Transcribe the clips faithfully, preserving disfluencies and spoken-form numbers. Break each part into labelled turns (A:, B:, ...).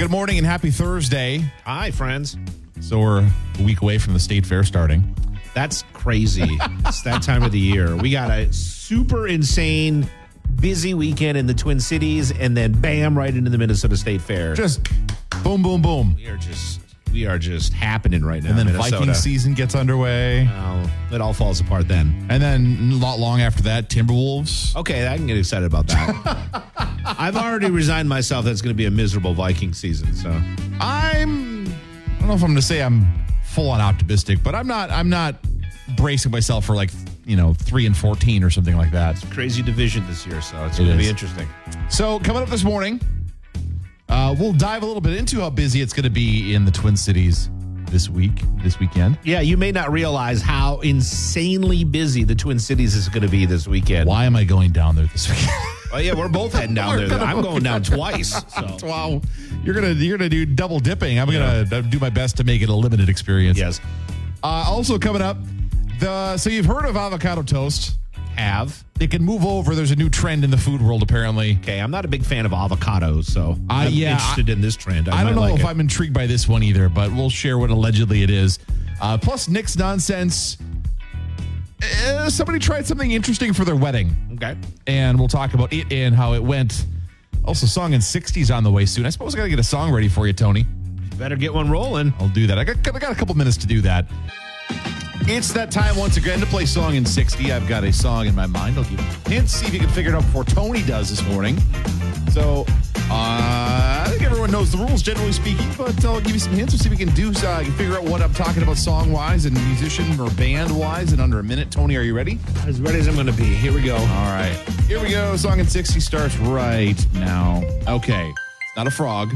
A: good morning and happy Thursday.
B: Hi, friends.
A: So we're a week away from the state fair starting.
B: That's crazy. It's that time of the year. We got a super insane, busy weekend in the Twin Cities, and then bam, right into the Minnesota State Fair.
A: Just boom, boom, boom.
B: We are just we are just happening right now.
A: And then
B: Minnesota.
A: Viking season gets underway.
B: Oh, it all falls apart then.
A: And then not long after that, Timberwolves.
B: Okay, I can get excited about that. I've already resigned myself that it's going to be a miserable Viking season. So
A: I'm, I don't know if I'm going to say I'm full on optimistic, but I'm not, I'm not bracing myself for like, you know, three and fourteen or something like that.
B: crazy division this year, so it's
A: It
B: going to be
A: is.
B: interesting.
A: So coming up this morning, uh, we'll dive a little bit into how busy it's going to be in the Twin Cities this week, this weekend.
B: Yeah, you may not realize how insanely busy the Twin Cities is going to be this weekend.
A: Why am I going down there this weekend?
B: Oh, yeah, we're both heading down
A: We're
B: there.
A: gonna-
B: I'm going down twice. So.
A: Wow, you're gonna you're gonna do double dipping. I'm gonna do my best to make it a limited experience.
B: Yes.
A: Uh, also coming up, the so you've heard of avocado toast?
B: Have.
A: It can move over. There's a new trend in the food world, apparently.
B: Okay, I'm not a big fan of avocados, so
A: Uh,
B: I'm
A: yeah,
B: interested in this trend. I,
A: I don't
B: might
A: know
B: like
A: if
B: it.
A: I'm intrigued by this one either, but we'll share what allegedly it is. Uh, plus, Nick's nonsense. Uh, somebody tried something interesting for their wedding,
B: Okay.
A: and we'll talk about it and how it went. Also, Song in sixties on the way soon. I suppose I got to get a song ready for you, Tony.
B: Better get one rolling.
A: I'll do that. I got, I got a couple minutes to do that. It's that time once again to play Song in sixty. I've got a song in my mind. I'll give you hints, see if you can figure it out before Tony does this morning. So, uh, I think everyone knows the rules, generally speaking, but I'll give you some hints. We'll see if we can do so. I can figure out what I'm talking about song-wise and musician or band-wise in under a minute. Tony, are you ready?
B: As ready as I'm going to be. Here we go.
A: All right. Here we go. Song in sixty starts right now. Okay. It's not a frog.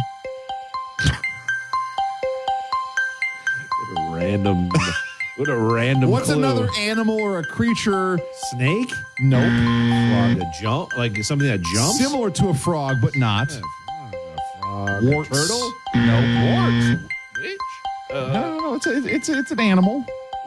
B: What a random. What a random.
A: What's
B: clue.
A: another animal or a creature?
B: snake?
A: Nope.
B: Frog that jump? Like something that jumps?
A: Similar to a frog, but not.
B: Frog.
A: Warts.
B: Turtle?
A: No.
B: Warts. Which?
A: No, no, no. It's a, it's a, it's an animal.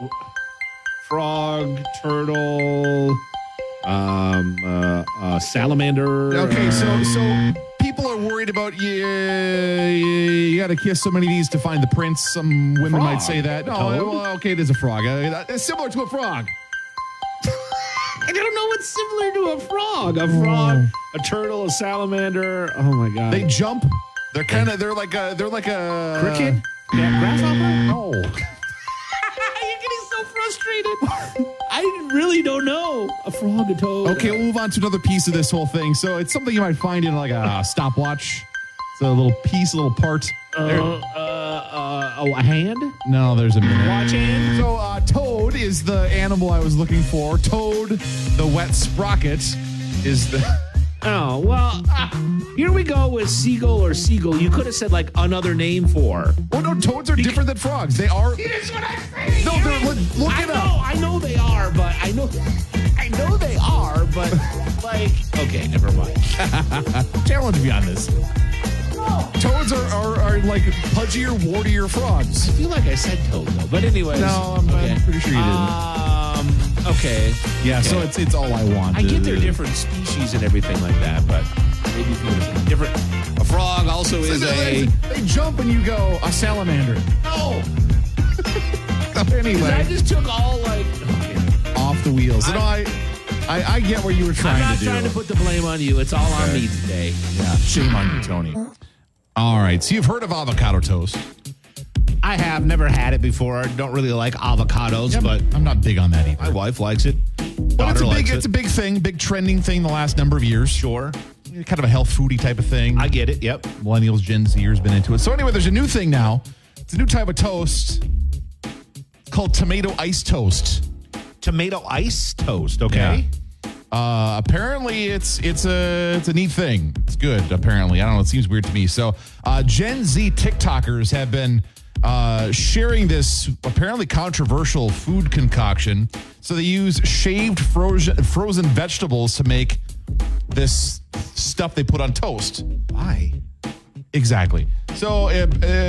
B: Frog, turtle, um, uh, uh, salamander.
A: Okay, so
B: uh,
A: so people are worried about yeah, you got to kiss so many of these to find the prince. Some women
B: Frog.
A: might say that. No,
B: Toad?
A: well, okay, it is a frog. Uh, It's similar to a frog.
B: I don't know what's similar to a frog. A frog, a turtle, a salamander. Oh my god!
A: They jump. They're kind of. They're like a. They're like a
B: cricket, yeah, grasshopper.
A: No.
B: You're getting so frustrated. I really don't know. A frog, a toad.
A: Okay, we'll move on to another piece of this whole thing. So it's something you might find in like a stopwatch. It's a little piece, a little part.
B: Uh,
A: There-
B: uh, uh, oh, a hand.
A: No, there's a minute.
B: Watch hand.
A: So uh, Toad is the animal I was looking for. Toad, the wet sprocket, is the...
B: Oh, well, uh, here we go with seagull or seagull. You could have said like another name for.
A: Oh, no, toads are different than frogs. They are...
B: Here's what I'm saying.
A: No, they're... Look, look
B: I
A: it
B: know,
A: up.
B: I know they are, but I know, I know they are, but like, okay, never mind.
A: Challenge me on this. Toads are, are, are like pudgier, wartier frogs.
B: I feel like I said toad though, but anyways.
A: No, I'm, I'm pretty sure you didn't.
B: Um, okay.
A: yeah,
B: okay.
A: so it's it's all I want.
B: I get they're different species and everything like that, but maybe if you were different. A frog also is
A: They,
B: a.
A: they jump and you go, a salamander.
B: No.
A: Anyway.
B: I just took all like. Okay.
A: Off the wheels. You know, I, I, I get what you were
B: I'm
A: trying
B: not
A: to do.
B: trying to put the blame on you. It's all on me today.
A: Yeah, shame on you, Tony. All right, so you've heard of avocado toast.
B: I have never had it before. Don't really like avocados,
A: Yeah,
B: but
A: I'm not big on that either.
B: my wife likes it.
A: But
B: Daughter
A: it's a big,
B: likes
A: it's
B: it.
A: a big thing, big trending thing the last number of years.
B: Sure.
A: Kind of a health foodie type of thing.
B: I get it. Yep.
A: Millennials, Gen Zers been into it. So anyway, there's a new thing now. It's a new type of toast called tomato ice toast.
B: Tomato ice toast. Okay.
A: Uh, apparently, it's it's a it's a neat thing. It's good. Apparently, I don't know. It seems weird to me. So, uh, Gen Z TikTokers have been uh, sharing this apparently controversial food concoction. So they use shaved frozen frozen vegetables to make this stuff they put on toast.
B: Why?
A: Exactly. So, uh, uh,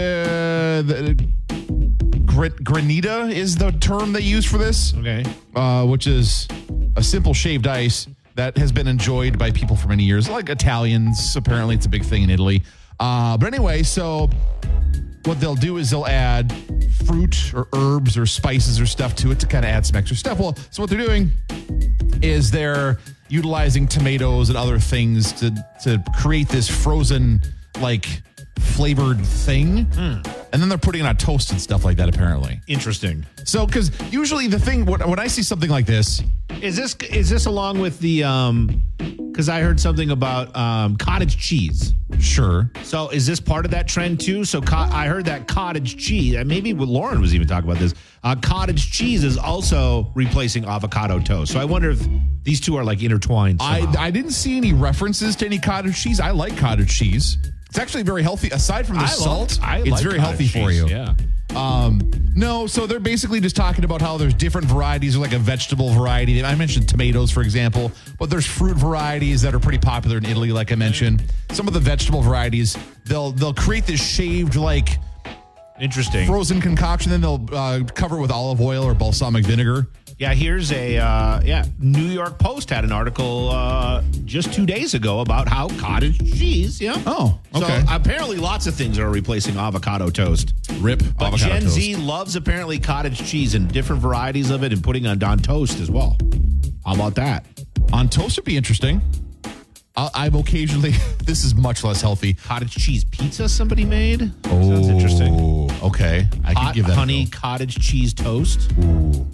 A: the, gr- granita is the term they use for this.
B: Okay.
A: Uh, which is a simple shaved ice that has been enjoyed by people for many years, like Italians. Apparently, it's a big thing in Italy. Uh, but anyway, so what they'll do is they'll add fruit or herbs or spices or stuff to it to kind of add some extra stuff. Well, so what they're doing is they're utilizing tomatoes and other things to to create this frozen, like, flavored thing. Mm. And then they're putting it on toast and stuff like that, apparently.
B: Interesting.
A: So, because usually the thing, when, when I see something like this,
B: Is this is this along with the, um, because I heard something about um, cottage cheese.
A: sure.
B: So is this part of that trend too? So co- I heard that cottage cheese, and maybe Lauren was even talking about this. Uh, cottage cheese is also replacing avocado toast. So I wonder if these two are like intertwined
A: I,
B: somehow.
A: I didn't see any references to any cottage cheese. I like cottage cheese. It's actually very healthy. Aside from the
B: I
A: salt,
B: love, I
A: it's
B: like
A: very
B: cottage
A: healthy for
B: cheese,
A: you.
B: Yeah.
A: Um, no, so they're basically just talking about how there's different varieties, like a vegetable variety. I mentioned tomatoes, for example, but there's fruit varieties that are pretty popular in Italy, like I mentioned. Some of the vegetable varieties, they'll they'll create this shaved, like,
B: Interesting.
A: frozen concoction, then they'll uh, cover it with olive oil or balsamic vinegar.
B: Yeah, here's a, uh, yeah, New York Post had an article uh, just two days ago about how cottage cheese, yeah.
A: Oh, okay.
B: So apparently lots of things are replacing avocado toast.
A: Rip
B: But
A: avocado
B: Gen
A: toast.
B: Z loves apparently cottage cheese and different varieties of it and putting it on toast as well. How about that?
A: On toast would be interesting. I- I'm occasionally, this is much less healthy.
B: Cottage cheese pizza somebody made? Sounds interesting.
A: Okay. I
B: Hot
A: can give that
B: honey
A: a go.
B: cottage cheese toast.
A: Ooh.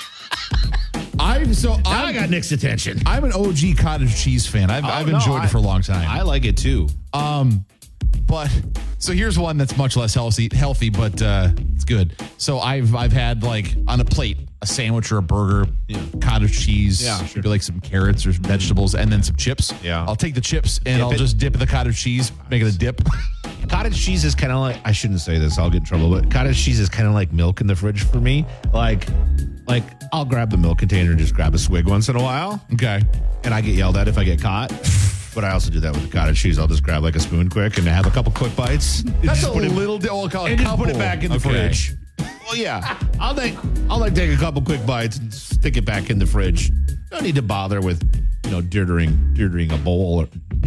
A: I'm so
B: Now
A: I'm,
B: I got Nick's attention.
A: I'm an O G cottage cheese fan. I've,
B: Oh,
A: I've
B: no,
A: enjoyed
B: I-
A: it for a long time.
B: I like it too.
A: Um, but so here's one that's much less healthy, healthy, but uh, it's good. So I've I've had, like, on a plate a sandwich or a burger,
B: Yeah.
A: cottage cheese,
B: Yeah, sure.
A: maybe like some carrots or some vegetables, and then some chips.
B: Yeah.
A: I'll take the chips and
B: Dip
A: I'll
B: it.
A: just dip the cottage cheese, make it a dip.
B: Cottage cheese is kind of like, I shouldn't say this, I'll get in trouble, but cottage cheese is kind of like milk in the fridge for me. Like, like I'll grab the milk container and just grab a swig once in a while,
A: Okay.
B: and I get yelled at if I get caught. But I also do that with the cottage cheese. I'll just grab like a spoon quick and have a couple quick bites. And
A: That's
B: just
A: a
B: put it,
A: little di- oh, I'll call it
B: and just put
A: couple.
B: it back in the
A: Okay.
B: fridge. Well, yeah, I'll like I'll like take a couple quick bites and stick it back in the fridge. Don't need to bother with, you know, dirtying dirtying a bowl or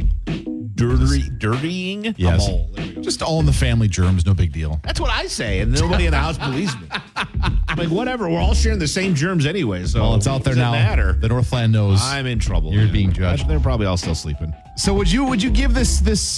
B: dirty dirtying
A: Yes.
B: a bowl. There we go.
A: Just all in the family germs, no big deal.
B: That's what I say, and nobody in the house believes me. I'm like, whatever, we're all sharing the same germs anyway, so
A: Well, it's out there
B: does it
A: now.
B: matter?
A: The Northland knows.
B: I'm in trouble.
A: You're
B: man.
A: being judged.
B: They're probably all still sleeping.
A: So would you would you give this this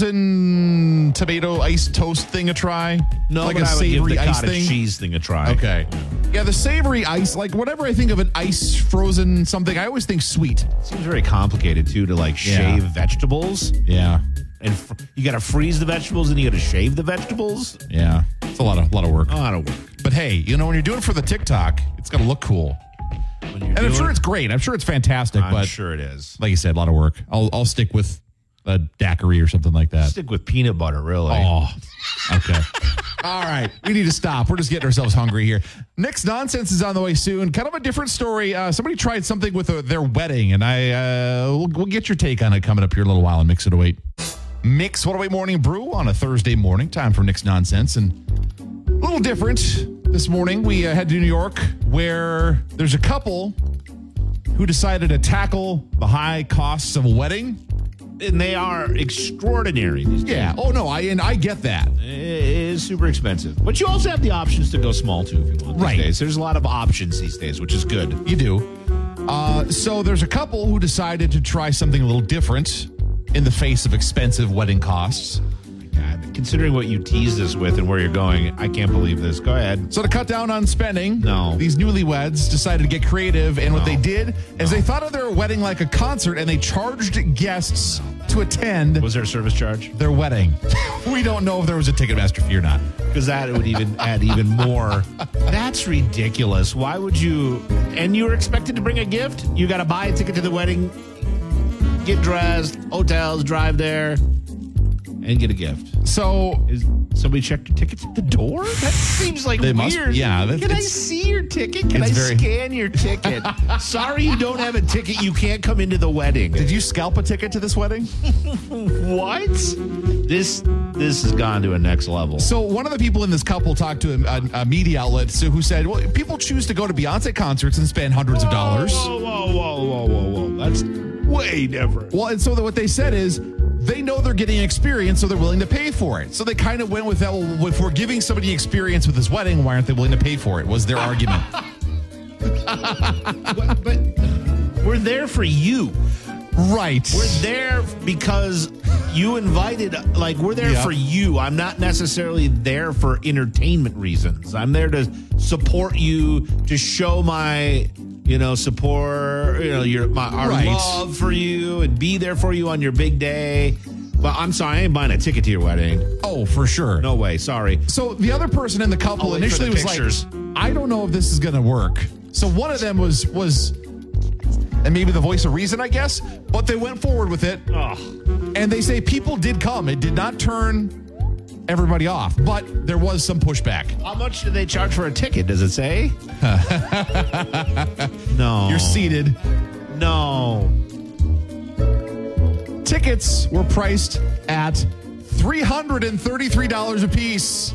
A: frozen tomato ice toast thing a try?
B: No,
A: like
B: but
A: a
B: I would give
A: savory
B: the
A: ice
B: cottage
A: thing.
B: cheese thing a try.
A: Okay. Yeah, the savory ice, like whatever I think of an ice frozen something, I always think sweet.
B: Seems very complicated too to like
A: Yeah.
B: shave vegetables,
A: Yeah.
B: and fr- you got to freeze the vegetables and you got to shave the vegetables.
A: Yeah. It's a lot of lot of work.
B: A lot of work.
A: But hey, you know, when you're doing it for the TikTok, it's got to look cool.
B: When you're
A: And I'm
B: doing
A: sure
B: it-
A: it's great. I'm sure it's fantastic,
B: I'm
A: but
B: sure it is.
A: like you said, a lot of work. I'll I'll stick with a daiquiri or something like that.
B: Stick with peanut butter, really.
A: Oh, okay. All right. We need to stop. We're just getting ourselves hungry here. Nick's Nonsense is on the way soon. Kind of a different story. Uh, somebody tried something with uh their wedding, and I uh, we'll, we'll get your take on it coming up here in a little while on Mix It oh eight. Mix one oh eight Morning Brew on a Thursday morning. Time for Nick's Nonsense. And a little different this morning. We uh, head to New York, where there's a couple who decided to tackle the high costs of a wedding.
B: And they are extraordinary these days.
A: Yeah. Oh, no. I and I get that.
B: It is super expensive. But you also have the options to go small too if you want. These
A: Right.
B: days. There's a lot of options these days, which is good.
A: You do. Uh, so there's a couple who decided to try something a little different in the face of expensive wedding costs.
B: God, considering what you teased us with and where you're going, I can't believe this. Go ahead.
A: So to cut down on spending,
B: No.
A: these newlyweds decided to get creative, and what
B: No.
A: they did is they thought of their wedding like a concert, and they charged guests to attend
B: Was there a service charge?
A: their wedding. We don't know if there was a Ticketmaster fee or not.
B: Because that would even add even more. That's ridiculous. Why would you? And you were expected to bring a gift? You got to buy a ticket to the wedding, get dressed, hotels, drive there, and get a gift.
A: So
B: Is somebody checked your tickets at the door? That seems like
A: They
B: weird.
A: must- yeah, that's-
B: Can I
A: it's-
B: see your ticket? Can I
A: it's very-
B: scan your ticket? Sorry, you don't have a ticket. You can't come into the wedding.
A: did you scalp a ticket to this wedding?
B: What? This this has gone to a next level.
A: So one of the people in this couple talked to a, a, a media outlet so who said, well, people choose to go to Beyonce concerts and spend hundreds of dollars.
B: Whoa, whoa, whoa, whoa, whoa, whoa. That's way different.
A: Well, and so that what they said is they know they're getting experience, so they're willing to pay for it. So they kind of went with that. Well, if we're giving somebody experience with this wedding, why aren't they willing to pay for it? Was their argument.
B: but, but we're there for you.
A: Right.
B: We're there because you invited, like, we're there
A: Yeah.
B: for you. I'm not necessarily there for entertainment reasons. I'm there to support you, to show my, you know, support, you know, your my our
A: Right.
B: love for you and be there for you on your big day. But I'm sorry, I ain't buying a ticket to your wedding.
A: Oh, for sure.
B: No way. Sorry.
A: So the other person in the couple
B: I'll wait for
A: initially
B: the
A: was
B: pictures.
A: like, I don't know if this is going to work. So one of them was, was, and maybe the voice of reason, I guess, but they went forward with it.
B: Oh.
A: And they say people did come. It did not turn everybody off, but there was some pushback.
B: How much do they charge for a ticket? Does it say? No.
A: You're seated.
B: No.
A: Tickets were priced at three hundred thirty-three dollars a piece.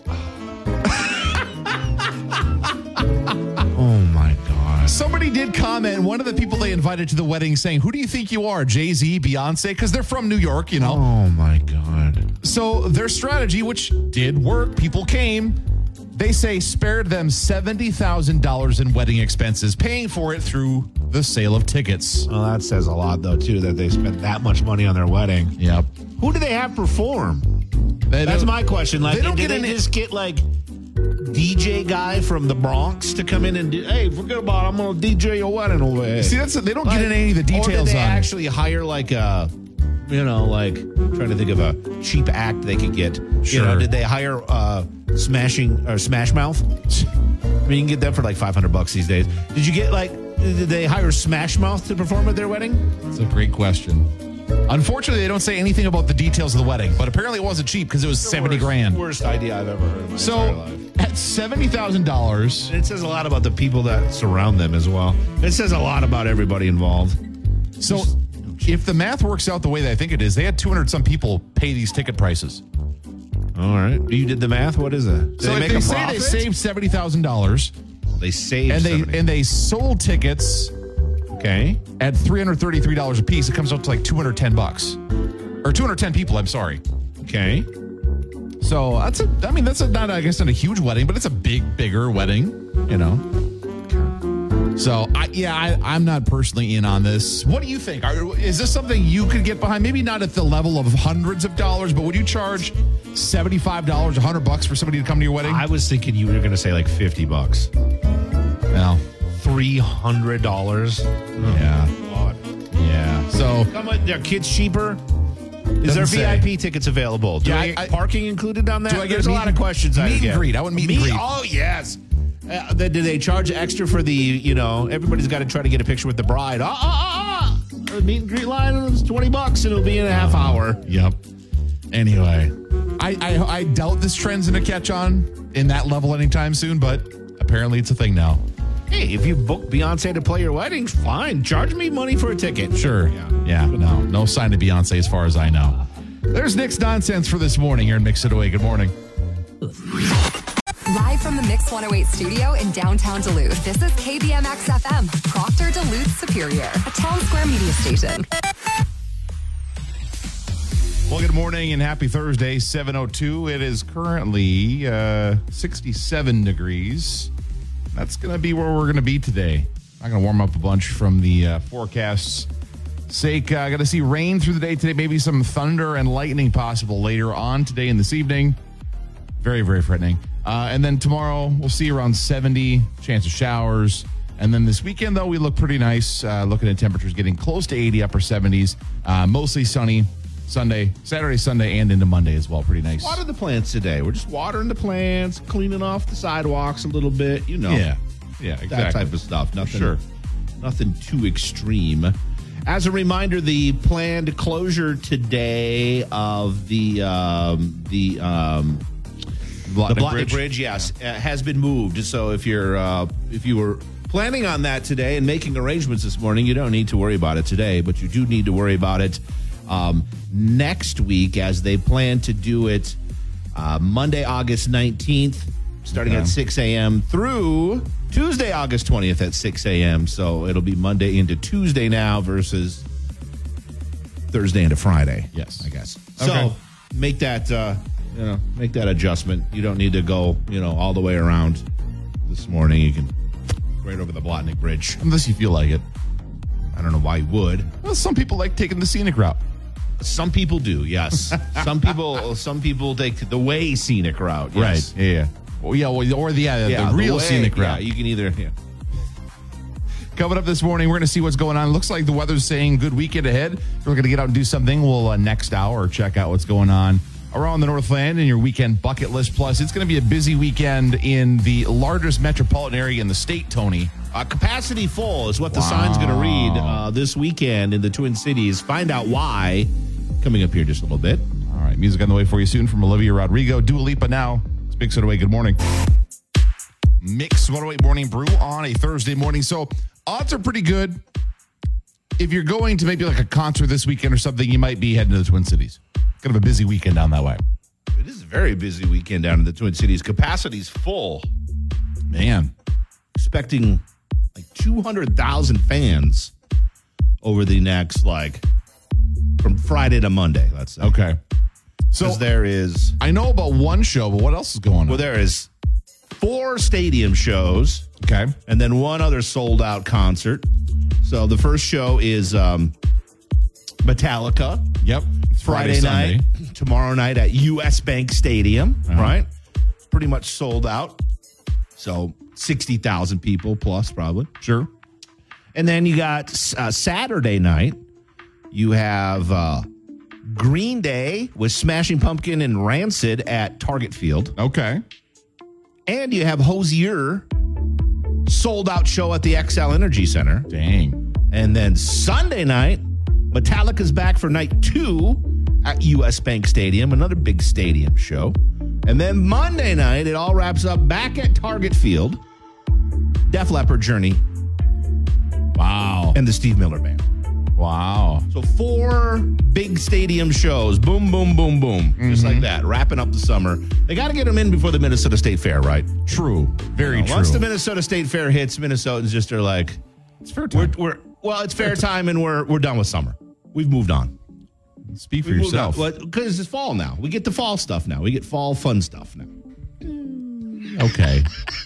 B: Oh, my God.
A: Somebody did comment, one of the people they invited to the wedding saying, who do you think you are, Jay-Z, Beyonce? Because they're from New York, you know.
B: Oh, my God.
A: So their strategy, which did work, people came, they say spared them seventy thousand dollars in wedding expenses, paying for it through the sale of tickets.
B: Well, that says a lot, though, too, that they spent that much money on their wedding.
A: Yep.
B: Who do they have perform?
A: They
B: That's
A: don't-
B: my question. Like,
A: they don't
B: did
A: get
B: they
A: any-
B: just get, like, D J guy from the Bronx to come in and do, hey, forget about it, I'm going to D J your wedding over here.
A: See, that's they don't
B: Like,
A: get into any of the
B: Or
A: details
B: did they
A: on.
B: actually hire, like, a, you know, like, I'm trying to think of a cheap act they could get. You
A: Sure.
B: know, did they hire uh, Smashing or Smash Mouth? I mean, you can get that for like five hundred bucks these days. Did you get, like, did they hire Smash Mouth to perform at their wedding?
A: That's a great question. Unfortunately, they don't say anything about the details of the wedding, but apparently it wasn't cheap because it was seventy
B: Worst-
A: grand.
B: Worst idea I've ever heard of my entire
A: So
B: life.
A: at seventy thousand dollars,
B: It says a lot about the people that surround them as well. It says a lot about everybody involved.
A: so if the math works out the way that I think it is, they had two hundred some people pay these ticket prices.
B: All right. You did the math? What is it? Did
A: So
B: they
A: if
B: make
A: they
B: a
A: say
B: profit?
A: they saved seventy thousand dollars
B: They saved
A: and they
B: seventy.
A: and they sold tickets
B: Okay.
A: at three hundred thirty-three dollars a piece, it comes out to like two hundred ten bucks. Or two hundred ten people, I'm sorry.
B: Okay.
A: So that's a, I mean, that's a, not, I guess, not a huge wedding, but it's a big, bigger wedding, you know. So, I, yeah, I, I'm not personally in on this. What do you think? Are, is this something you could get behind? Maybe not at the level of hundreds of dollars, but would you charge seventy-five dollars, one hundred bucks for somebody to come to your wedding?
B: I was thinking you were going to say like fifty bucks.
A: No.
B: three hundred dollars.
A: Yeah.
B: God.
A: Yeah. So,
B: Come on, are kids cheaper? Is there
A: Doesn't
B: V I P
A: say.
B: tickets available? Do
A: Yeah,
B: I
A: I-
B: get
A: I-
B: parking included on that?
A: Do I get
B: There's
A: a
B: a
A: meet
B: lot of
A: and-
B: questions I
A: meet and
B: get.
A: greet? I want meet and greet.
B: Oh, yes. Uh, then do they charge extra for the, you know, everybody's got to try to get a picture with the bride. Ah, ah, ah, ah. The meet and greet line is twenty bucks and it'll be in a half hour.
A: yep. Anyway, I, I, I doubt this trend's going to catch on in that level anytime soon, but apparently it's a thing now.
B: Hey, if you book Beyonce to play your wedding, fine. Charge me money for a ticket.
A: Sure.
B: Yeah.
A: Yeah. No, no sign of Beyonce as far as I know. There's Nick's nonsense for this morning here in Mix It Away. Good morning.
C: Live from the Mix one oh eight studio in downtown Duluth, this is K B M X F M, Proctor Duluth Superior, a town square media station.
A: Well, good morning and happy Thursday, seven oh two. It is currently uh, sixty-seven degrees. That's going to be where we're going to be today. I'm going to warm up a bunch from the uh, forecast's sake. I uh, got to see rain through the day today, maybe some thunder and lightning possible later on today and this evening. Very, very threatening. Uh, and then tomorrow, we'll see around seventy, chance of showers. And then this weekend, though, we look pretty nice. Uh, looking at temperatures getting close to eighty, upper seventies. Uh, mostly sunny Sunday, Saturday, Sunday, and into Monday as well. Pretty nice.
B: Water the plants today. We're just watering the plants, cleaning off the sidewalks a little bit, you know.
A: Yeah. Yeah, exactly.
B: That type of stuff. Nothing,
A: Sure.
B: nothing too extreme. As a reminder, the planned closure today of the um, the um,
A: Blotnick
B: the Blotnick
A: Bridge.
B: Bridge, yes, uh, has been moved. So if you're uh, if you were planning on that today and making arrangements this morning, you don't need to worry about it today, but you do need to worry about it um, next week, as they plan to do it uh, Monday, August nineteenth, starting
A: Okay.
B: at six a.m. through Tuesday, August twentieth at six a.m. So it'll be Monday into Tuesday now versus Thursday into Friday.
A: Yes.
B: I guess.
A: Okay.
B: So make that, uh, you know, make that adjustment. You don't need to go, you know, all the way around this morning. You can right over the Blotnick Bridge.
A: Unless you feel like it.
B: I don't know why you would.
A: Well, some people like taking the scenic route.
B: Some people do, yes. some people some people take the way scenic route. Yes.
A: Right. Yeah. yeah. Well, yeah. Well, or the, yeah,
B: Yeah,
A: the real
B: way,
A: scenic route.
B: Yeah, you can either. Yeah.
A: Coming up this morning, we're going to see what's going on. Looks like the weather's saying good weekend ahead. If we're going to get out and do something, we'll uh, next hour check out what's going on around the Northland and your weekend bucket list. Plus, it's going to be a busy weekend in the largest metropolitan area in the state, Tony.
B: Uh, capacity full is what the
A: Wow.
B: sign's going to read uh, this weekend in the Twin Cities. Find out why. Coming up here just a little bit.
A: All right, music on the way for you soon from Olivia Rodrigo. Dua Lipa now. It's Big Soda Way. Good morning. Mix one oh eight Morning Brew on a Thursday morning. So odds are pretty good. If you're going to maybe like a concert this weekend or something, you might be heading to the Twin Cities. Kind of a busy weekend down that way.
B: It is a very busy weekend down in the Twin Cities. Capacity's full.
A: Man.
B: Expecting like two hundred thousand fans over the next, like, from Friday to Monday, let's say.
A: Okay. So
B: Because there is,
A: I know about one show, but what else is going on?
B: well, there is four stadium shows
A: Okay.
B: and then one other sold out concert. So the first show is um, Metallica.
A: Yep. It's
B: Friday,
A: Sunday.
B: night, tomorrow night at U S Bank Stadium,
A: Uh-huh.
B: right? Pretty much sold out. So sixty thousand people plus, probably.
A: Sure.
B: And then you got uh, Saturday night, you have uh, Green Day with Smashing Pumpkin and Rancid at Target Field.
A: Okay.
B: And you have Hozier, sold out show at the X L Energy Center.
A: Dang.
B: And then Sunday night, Metallica's back for night two at U S Bank Stadium, another big stadium show. And then Monday night, it all wraps up back at Target Field. Def Leppard, Journey,
A: Wow.
B: and the Steve Miller Band.
A: Wow.
B: So four big stadium shows. Boom, boom, boom, boom. Just like that. Wrapping up the summer. They got to get them in before the Minnesota State Fair, right?
A: True. Very
B: Now,
A: true.
B: Once the Minnesota State Fair hits, Minnesotans just are like,
A: it's fair
B: we're,
A: time.
B: we're well, it's fair time and we're we're done with summer. We've moved on.
A: Speak for
B: We've moved
A: yourself.
B: on. Because it's fall now. We get the fall stuff now. We get fall fun stuff now.
A: Okay.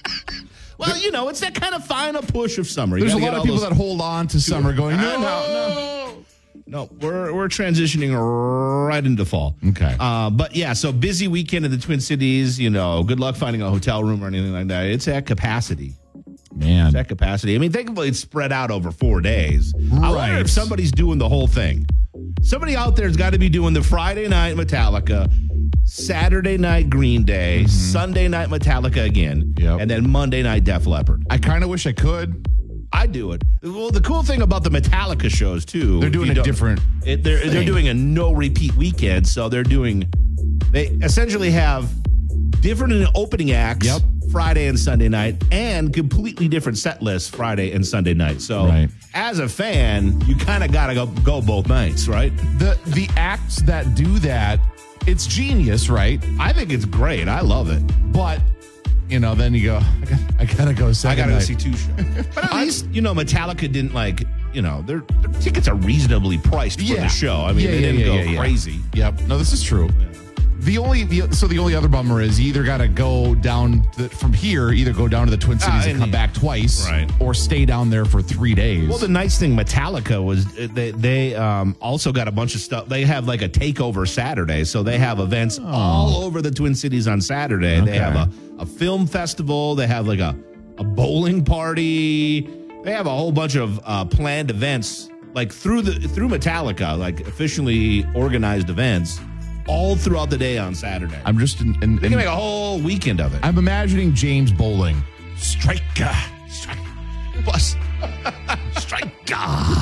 B: Well, you know, it's that kind of final push of summer. You
A: There's a
B: gotta
A: lot
B: get
A: of
B: all
A: people
B: those-
A: that hold on to summer going, no,
B: I know, no. No, we're we're transitioning right into fall.
A: Okay.
B: Uh, but yeah, so busy weekend in the Twin Cities. You know, good luck finding a hotel room or anything like that. It's at capacity.
A: Man.
B: It's at capacity. I mean, thankfully it's spread out over four days. I wonder
A: Right.
B: if somebody's doing the whole thing. Somebody out there's got to be doing the Friday night Metallica, Saturday night Green Day, Sunday night Metallica again,
A: Yep.
B: and then Monday night Def Leppard.
A: I kind of wish I could.
B: I do it. Well, the cool thing about the Metallica shows too,
A: They're
B: if
A: doing
B: you
A: a
B: don't-
A: different
B: It, they're they're
A: thing.
B: doing a no repeat weekend, so they're doing. They essentially have different opening acts.
A: Yep.
B: Friday and Sunday night, and completely different set lists Friday and Sunday night. So,
A: Right.
B: as a fan, you kind of got to go go both nights, right?
A: The the acts that do that, it's genius, right?
B: I think it's great. I love it.
A: But you know, then you go, I gotta, I gotta go
B: I
A: second
B: got to go
A: night.
B: see two shows. But at least, you know, Metallica didn't like, you know, their, their tickets are reasonably priced for
A: Yeah.
B: the show. I mean,
A: Yeah,
B: they
A: yeah,
B: didn't
A: yeah,
B: go
A: yeah, yeah.
B: crazy.
A: Yep. No, this is true. The only the, so the only other bummer is you either got to go down the, from here, either go down to the Twin Cities
B: Ah,
A: and
B: and
A: come
B: the-
A: back twice,
B: Right.
A: or stay down there for three days.
B: Well, the nice thing, Metallica was uh, they they um, also got a bunch of stuff. They have like a takeover Saturday, so they have events all over the Twin Cities on Saturday.
A: Okay.
B: They have a, a film festival. They have like a, a bowling party. They have a whole bunch of uh, planned events, like through the through Metallica, like officially organized events, all throughout the day on Saturday.
A: I'm just in, in,
B: They
A: in-
B: can make a whole weekend of it.
A: I'm imagining James bowling. Striker.
B: Strike. Plus, Striker.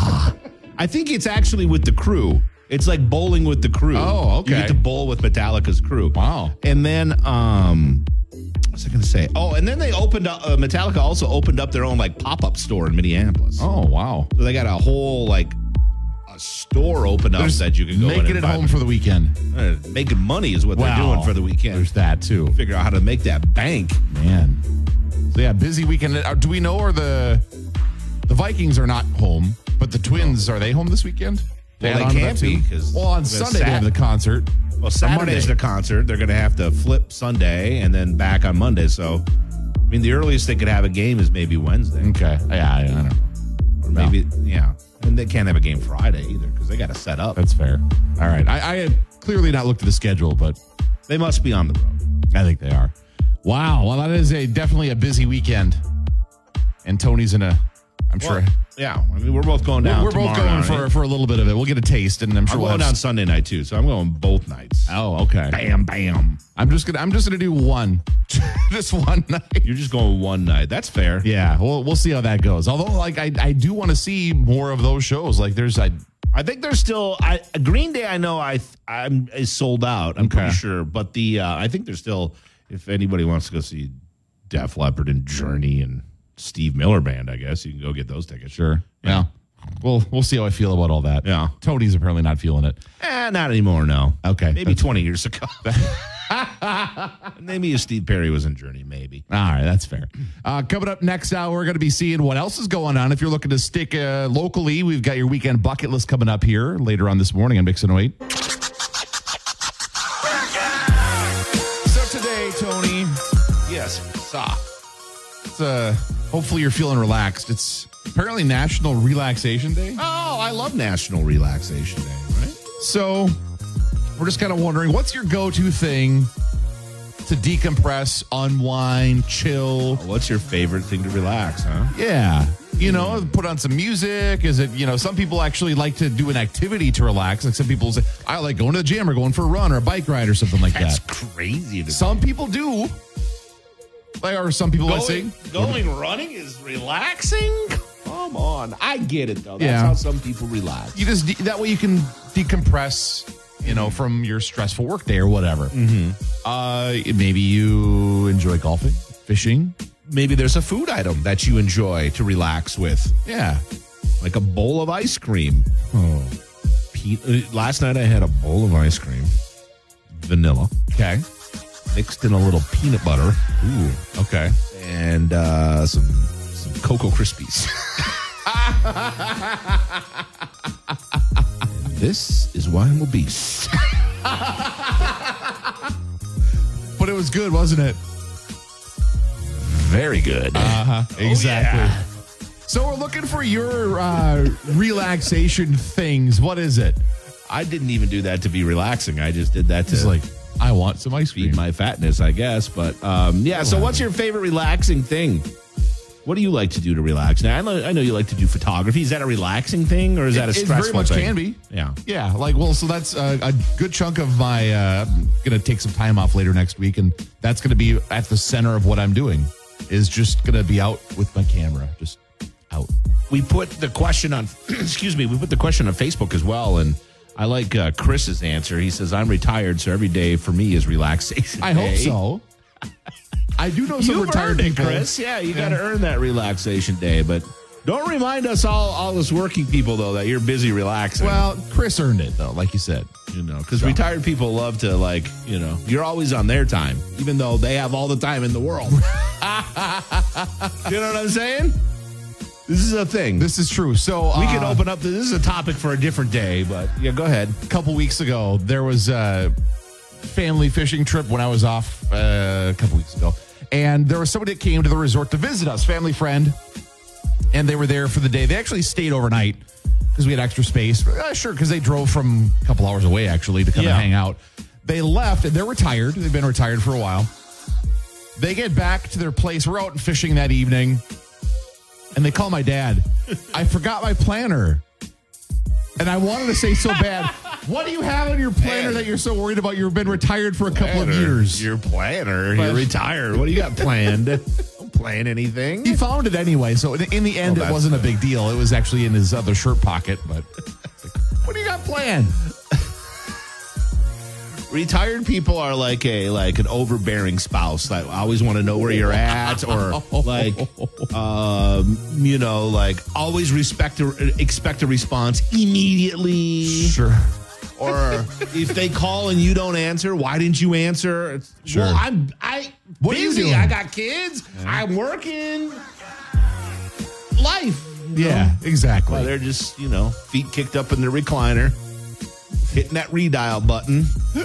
B: I think it's actually with the crew. It's like bowling with the crew.
A: Oh, okay.
B: You get to bowl with Metallica's crew.
A: Wow.
B: And then, um, what was I going to say? Oh, and then they opened up, uh, Metallica also opened up their own like pop-up store in Minneapolis.
A: Oh, wow.
B: So they got a whole like a store opened up
A: There's
B: that you can go in
A: making
B: and
A: it
B: buy.
A: home for the weekend.
B: Uh, making money is what they're
A: Wow.
B: doing for the weekend.
A: There's that too.
B: Figure out how to make that bank.
A: Man. So yeah, busy weekend. Uh, Do we know are the the Vikings are not home, but the Twins, are they home this weekend? They
B: Well, they
A: add on to
B: can't
A: that, too?
B: be, 'cause
A: well, on
B: the
A: Sunday
B: Sat-
A: they have the concert.
B: Well, Saturday's
A: Monday.
B: the concert. They're going to have to flip Sunday and then back on Monday. So, I mean, the earliest they could have a game is maybe Wednesday.
A: Okay. Yeah, I, I don't know.
B: Or maybe, yeah. And they can't have a game Friday either because they got to set up.
A: That's fair. All right. I, I have clearly not looked at the schedule, but
B: They must be on the road.
A: I think they are. Wow. Well, that is a definitely a busy weekend. And Tony's in a, I'm
B: Well,
A: sure.
B: yeah. I mean, we're both going down.
A: We're both
B: tomorrow
A: going
B: night.
A: for, for a little bit of it. We'll get a taste, and I'm sure
B: I'm
A: we'll
B: going
A: have
B: down Sunday night too, so I'm going both nights.
A: Oh, okay.
B: Bam, bam.
A: I'm just gonna I'm just gonna do one, just one night.
B: You're just going one night. That's fair.
A: Yeah, we'll we'll see how that goes. Although, like, I I do want to see more of those shows. Like, there's I
B: I think there's still I Green Day. I know I I'm is sold out. I'm
A: Okay.
B: pretty sure, but the uh, I think there's still if anybody wants to go see Def Leppard and Journey and Steve Miller Band, I guess you can go get those tickets.
A: sure. Yeah, we'll we'll see how I feel about all that.
B: Yeah.
A: Tony's apparently not feeling it.
B: Eh, not anymore. No.
A: Okay,
B: Maybe
A: that's-
B: twenty years ago. Maybe if Steve Perry was in Journey, maybe.
A: All right, that's fair. Uh, coming up next hour, we're going to be seeing what else is going on. If you're looking to stick uh, locally, we've got your weekend bucket list coming up here later on this morning on Mix and Wait. So today, Tony,
B: Yes. Saw.
A: it's, uh, hopefully you're feeling relaxed. It's apparently National Relaxation Day.
B: Oh, I love National Relaxation Day, right?
A: So we're just kind of wondering, what's your go-to thing to decompress, unwind, chill?
B: What's your favorite thing to relax, huh?
A: Yeah. You know, put on some music. Is it, you know, some people actually like to do an activity to relax. Like some people say, I like going to the gym or going for a run or a bike ride or something like
B: That's
A: that.
B: crazy. To
A: Some people do. Like, or some people let's say,
B: going, going running is relaxing? Come on. I get it, though. That's
A: Yeah.
B: how some people relax.
A: you just, de- that way you can decompress, you know, from your stressful work day or whatever. Mm-hmm. Uh, maybe you enjoy golfing, fishing.
B: Maybe there's a food item that you enjoy to relax with,
A: Yeah.
B: like a bowl of ice cream.
A: Oh.
B: Pe- uh, Last night I had a bowl of ice cream, vanilla,
A: Okay.
B: mixed in a little peanut butter.
A: Ooh. Okay.
B: And uh, some some Cocoa Krispies. And this is why I'm obese.
A: But it was good, wasn't it?
B: Very good.
A: Uh-huh. Exactly.
B: yeah.
A: So we're looking for your uh, relaxation things. What is it?
B: I didn't even do that to be relaxing. I just did that to
A: It's like, I want some ice cream.
B: feed my fatness, I guess. But um, yeah. So, what's your favorite relaxing thing? What do you like to do to relax? Now, I know, I know you like to do photography. Is that a relaxing thing, or is that a
A: It- it
B: stressful
A: very much
B: thing?
A: can be.
B: Yeah.
A: Yeah, like, well, so that's a, a good chunk of my, uh, I'm going to take some time off later next week, and that's going to be at the center of what I'm doing, is just going to be out with my camera, just out.
B: We put the question on. excuse me. We put the question on Facebook as well, and I like uh, Chris's answer. He says, "I'm retired, so every day for me is relaxation."
A: I hope
B: day."
A: so. I do know some
B: You've
A: retired
B: earned it,
A: people.
B: Chris. Yeah, you got to earn that relaxation day. But don't remind us all, all us working people, though, that you're busy relaxing.
A: Well, Chris earned it, though, like you said.
B: you know, because retired people love to, like, you know, you're always on their time, even though they have all the time in the world. You know what I'm saying? This is a thing.
A: This is true. So
B: we
A: uh,
B: can open up. This is a topic for a different day, but yeah, go ahead.
A: a couple weeks ago, there was a family fishing trip when I was off uh, a couple weeks ago. And there was somebody that came to the resort to visit us, family friend. And they were there for the day. They actually stayed overnight because we had extra space. Uh, sure, because they drove from a couple hours away, actually, to come
B: Yeah.
A: and hang out. They left, and they're retired. They've been retired for a while. They get back to their place. We're out fishing that evening. And they call my dad. I forgot my planner. And I wanted to say so bad, what do you have on your planner that you're so worried about? You've been retired for a couple of years.
B: You're planner.
A: But-
B: You're retired. What do you got planned? Don't plan anything.
A: He found it anyway, so in in the end,
B: Oh,
A: it
B: that's
A: wasn't a big deal. It was actually in his other shirt pocket, but what do you got planned?
B: Retired people are like a like an overbearing spouse that always want to know where you're at, or like, um, you know, like always respect a, expect a response immediately.
A: Sure.
B: Or if they call and you don't answer, why didn't you answer? It's,
A: Sure.
B: Well, I'm I
A: What are you
B: busy.
A: doing?
B: I got kids. I'm working. Life.
A: Yeah, exactly.
B: While they're just, you know, feet kicked up in their recliner, hitting that redial button,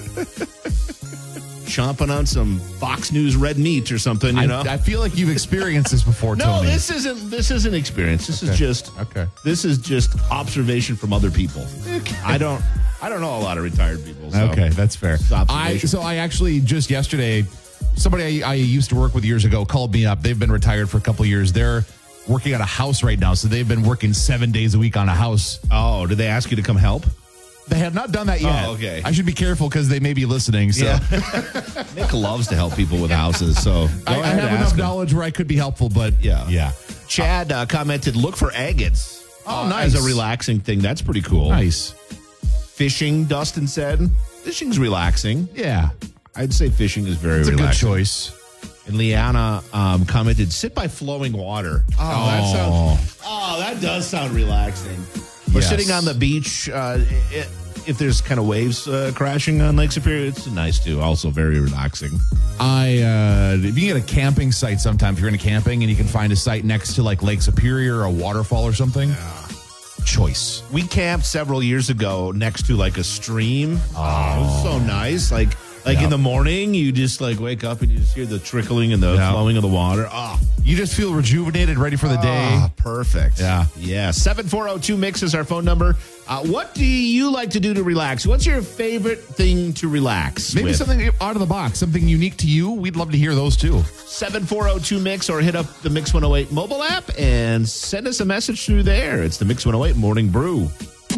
B: chomping on some Fox News red meat or something, you
A: I,
B: know.
A: I feel like you've experienced this before,
B: no,
A: Tony.
B: this isn't. This isn't experience. This
A: Okay.
B: is just.
A: Okay.
B: This is just observation from other people.
A: Okay.
B: I don't. I don't know a lot of retired people. So.
A: Okay, that's fair.
B: It's
A: I
B: observation.
A: so I actually just yesterday, somebody I, I used to work with years ago called me up. They've been retired for a couple of years. They're working on a house right now, so they've been working seven days a week on a house.
B: Oh, did they ask you to come help?
A: They have not done that yet.
B: Oh, okay.
A: I should be careful because they may be listening. So
B: Yeah. Nick loves to help people with houses, so go
A: I, I
B: ahead
A: have
B: and
A: enough
B: ask him.
A: knowledge where I could be helpful. But
B: Yeah.
A: yeah.
B: Chad uh, commented, "Look for agates."
A: Oh,
B: uh,
A: nice.
B: As a relaxing thing, that's pretty cool.
A: Nice.
B: Fishing, Dustin said. Fishing's relaxing.
A: Yeah,
B: I'd say fishing is very
A: it's a good
B: relaxing.
A: choice.
B: And Liana um, commented, "Sit by flowing water." Oh, that sounds. Oh, that does sound relaxing. We're
A: Yes.
B: sitting on the beach. Uh, it, if there's kind of waves uh, crashing on Lake Superior, it's nice too. Also very relaxing.
A: I uh, if you can get a camping site sometime, if you're into camping and you can find a site next to like Lake Superior or a waterfall or something, choice.
B: We camped several years ago next to like a stream. Oh, it was so nice. Like like
A: Yeah.
B: in the morning, you just like wake up and you just hear the trickling and the
A: Yeah.
B: flowing of the water. Oh,
A: You just feel rejuvenated, ready for the day.
B: ah, perfect.
A: Yeah.
B: Yeah. seven four zero two mix is our phone number. Uh, what do you like to do to relax? What's your favorite thing to relax?
A: Maybe
B: with?
A: something out of the box, something unique to you. We'd love to hear those too.
B: seven four zero two mix or hit up the Mix one oh eight mobile app and send us a message through there. It's the Mix one oh eight Morning Brew.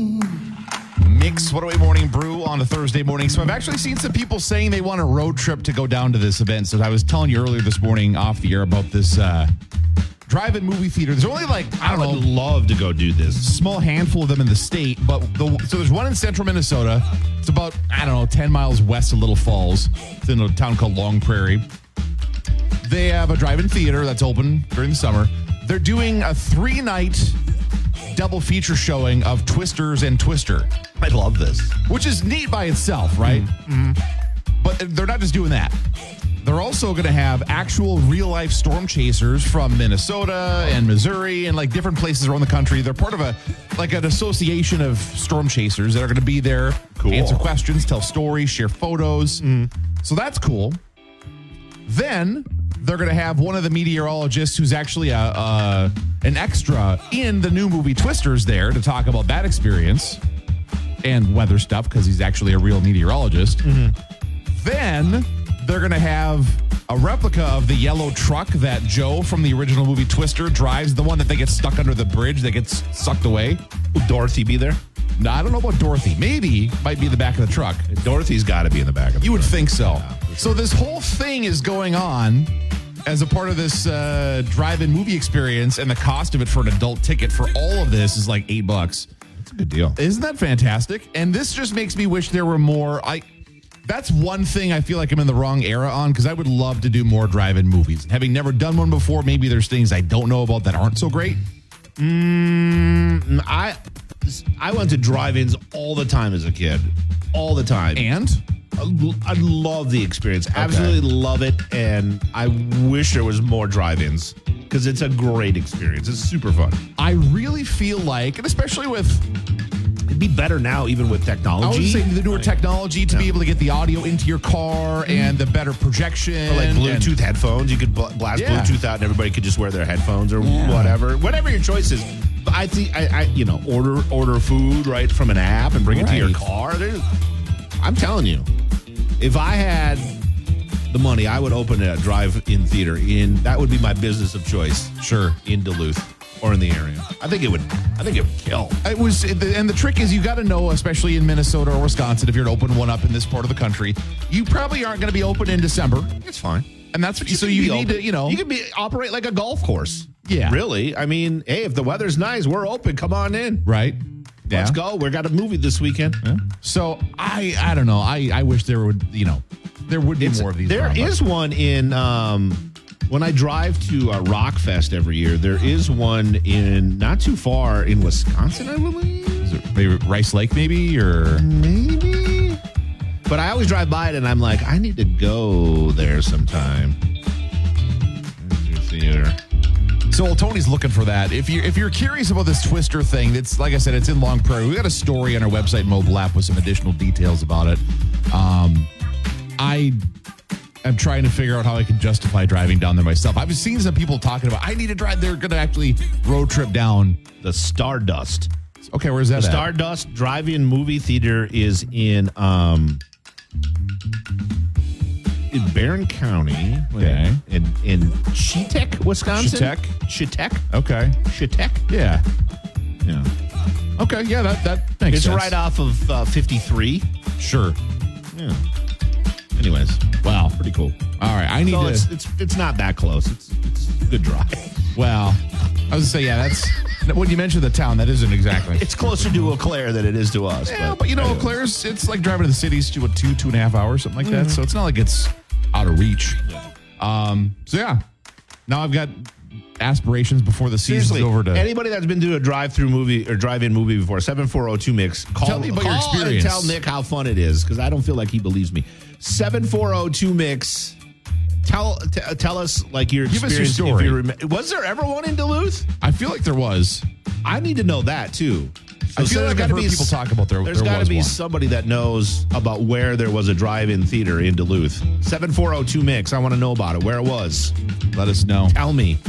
A: Mix one oh eight Morning Brew on a Thursday morning. So I've actually seen some people saying they want a road trip to go down to this event. So I was telling you earlier this morning off the air about this uh, drive-in movie theater. There's only like, I
B: I
A: don't
B: would
A: know,
B: love to go do this.
A: small handful of them in the state, but the, so there's one in central Minnesota. It's about, I don't know, ten miles west of Little Falls. It's in a town called Long Prairie. They have a drive-in theater that's open during the summer. They're doing a three-night double feature showing of Twisters and Twister,
B: I love this.
A: which is neat by itself, right? Mm-hmm. But they're not just doing that. They're also going to have actual real-life storm chasers from Minnesota and Missouri and like different places around the country. They're part of a like an association of storm chasers that are going to be there,
B: Cool.
A: answer questions, tell stories, share photos. So that's cool. Then they're going to have one of the meteorologists who's actually a, a an extra in the new movie Twisters there to talk about that experience and weather stuff because he's actually a real meteorologist. Then they're going to have a replica of the yellow truck that Joe from the original movie Twister drives, the one that they get stuck under the bridge that gets sucked away.
B: Will Dorothy be there?
A: No, I don't know about Dorothy. Maybe might be in the back of the truck.
B: Dorothy's got to be in the back of the
A: You would
B: truck.
A: think so. So this whole thing is going on as a part of this uh, drive-in movie experience, and the cost of it for an adult ticket for all of this is like eight bucks.
B: It's a good deal.
A: Isn't that fantastic? And this just makes me wish there were more. I that's one thing I feel like I'm in the wrong era on because I would love to do more drive-in movies. Having never done one before, maybe there's things I don't know about that aren't so great.
B: Mm, I I went to drive-ins all the time as a kid, all the time.
A: And
B: I I love the experience. Absolutely love it. And I wish there was more drive-ins because it's a great experience. It's super fun.
A: I really feel like, and especially with
B: It'd be better now, even with
A: I
B: technology.
A: was saying the newer technology to be able to get the audio into your car and the better projection.
B: Or like
A: and-
B: Bluetooth headphones. You could bl- blast
A: Yeah.
B: Bluetooth out and everybody could just wear their headphones or
A: Yeah.
B: whatever. Whatever your choice is. But I think, I, I, you know, order order food right from an app and bring it to your
A: Right.
B: car. There's, I'm telling you, if I had the money, I would open a drive-in theater. In that would be my business of choice.
A: Sure.
B: In Duluth or in the area. I think it would. I think it would kill.
A: It was, and the trick is you got to know, especially in Minnesota or Wisconsin, if you're to open one up in this part of the country, you probably aren't going to be open in December.
B: It's fine.
A: And that's so
B: can
A: you
B: be
A: need
B: open.
A: to, you know,
B: you can be operate like a golf course.
A: Yeah.
B: Really. I mean, hey, if the weather's nice, we're open. Come on in.
A: right?
B: Let's
A: Yeah.
B: go. We got a movie this weekend.
A: So I, I don't know. I, I wish there would, you know, there would be
B: It's-
A: more of these.
B: There
A: around, but-
B: is one in um, when I drive to uh, Rockfest every year. There is one in not too far in Wisconsin, I believe.
A: Is it maybe Rice Lake, maybe, or
B: Maybe. But I always drive by it, and I'm like, I need to go there sometime. Theater.
A: So Tony's looking for that. If you're, if you're curious about this Twister thing, it's like I said, it's in Long Prairie. We got a story on our website, mobile app, with some additional details about it. Um, I am trying to figure out how I can justify driving down there myself. I've seen some people talking about, I need to drive. They're going to actually road trip down.
B: The Stardust.
A: Okay, where's that
B: The
A: at?
B: Stardust Drive-In Movie Theater is in um, in Barron County.
A: Okay.
B: In in Chetek, Wisconsin.
A: Chetek?
B: Chetek.
A: Okay.
B: Chetek.
A: Yeah.
B: Yeah.
A: Okay, yeah, that, that makes
B: It's
A: sense.
B: right off of uh, fifty-three.
A: Sure.
B: Yeah. Anyways,
A: Wow.
B: pretty cool.
A: All right, I need
B: So
A: to...
B: it's, it's it's not that close. It's it's a good drive.
A: Well, I was going to say, yeah, that's... When you mentioned the town, that isn't exactly...
B: It's closer to Eau Claire than it is to us.
A: Yeah, but, you know,
B: anyway.
A: Claire's, it's like driving to the cities to what, two, two and a half hours, something like that. So it's not like it's out of reach. Um, so, yeah. Now I've got aspirations before the season's
B: Seriously,
A: over to...
B: anybody that's been to a drive-through movie or drive-in movie before, seven four zero two mix, call,
A: Tell me about
B: call
A: your experience.
B: and tell Nick how fun it is, because I don't feel like he believes me. seven four zero two mix. Tell t- tell us like your
A: Give us your
B: experience.
A: story.
B: If you rem- was there ever one in Duluth?
A: I feel like there was.
B: I need to know that too.
A: I feel
B: there's
A: like I've
B: gotta
A: heard
B: be
A: people
B: s-
A: talk about there.
B: There's
A: there
B: got to
A: was
B: be
A: one.
B: somebody that knows about where there was a drive-in theater in Duluth. seven four zero two mix. I want to know about it. Where it was.
A: Let us know.
B: Tell me.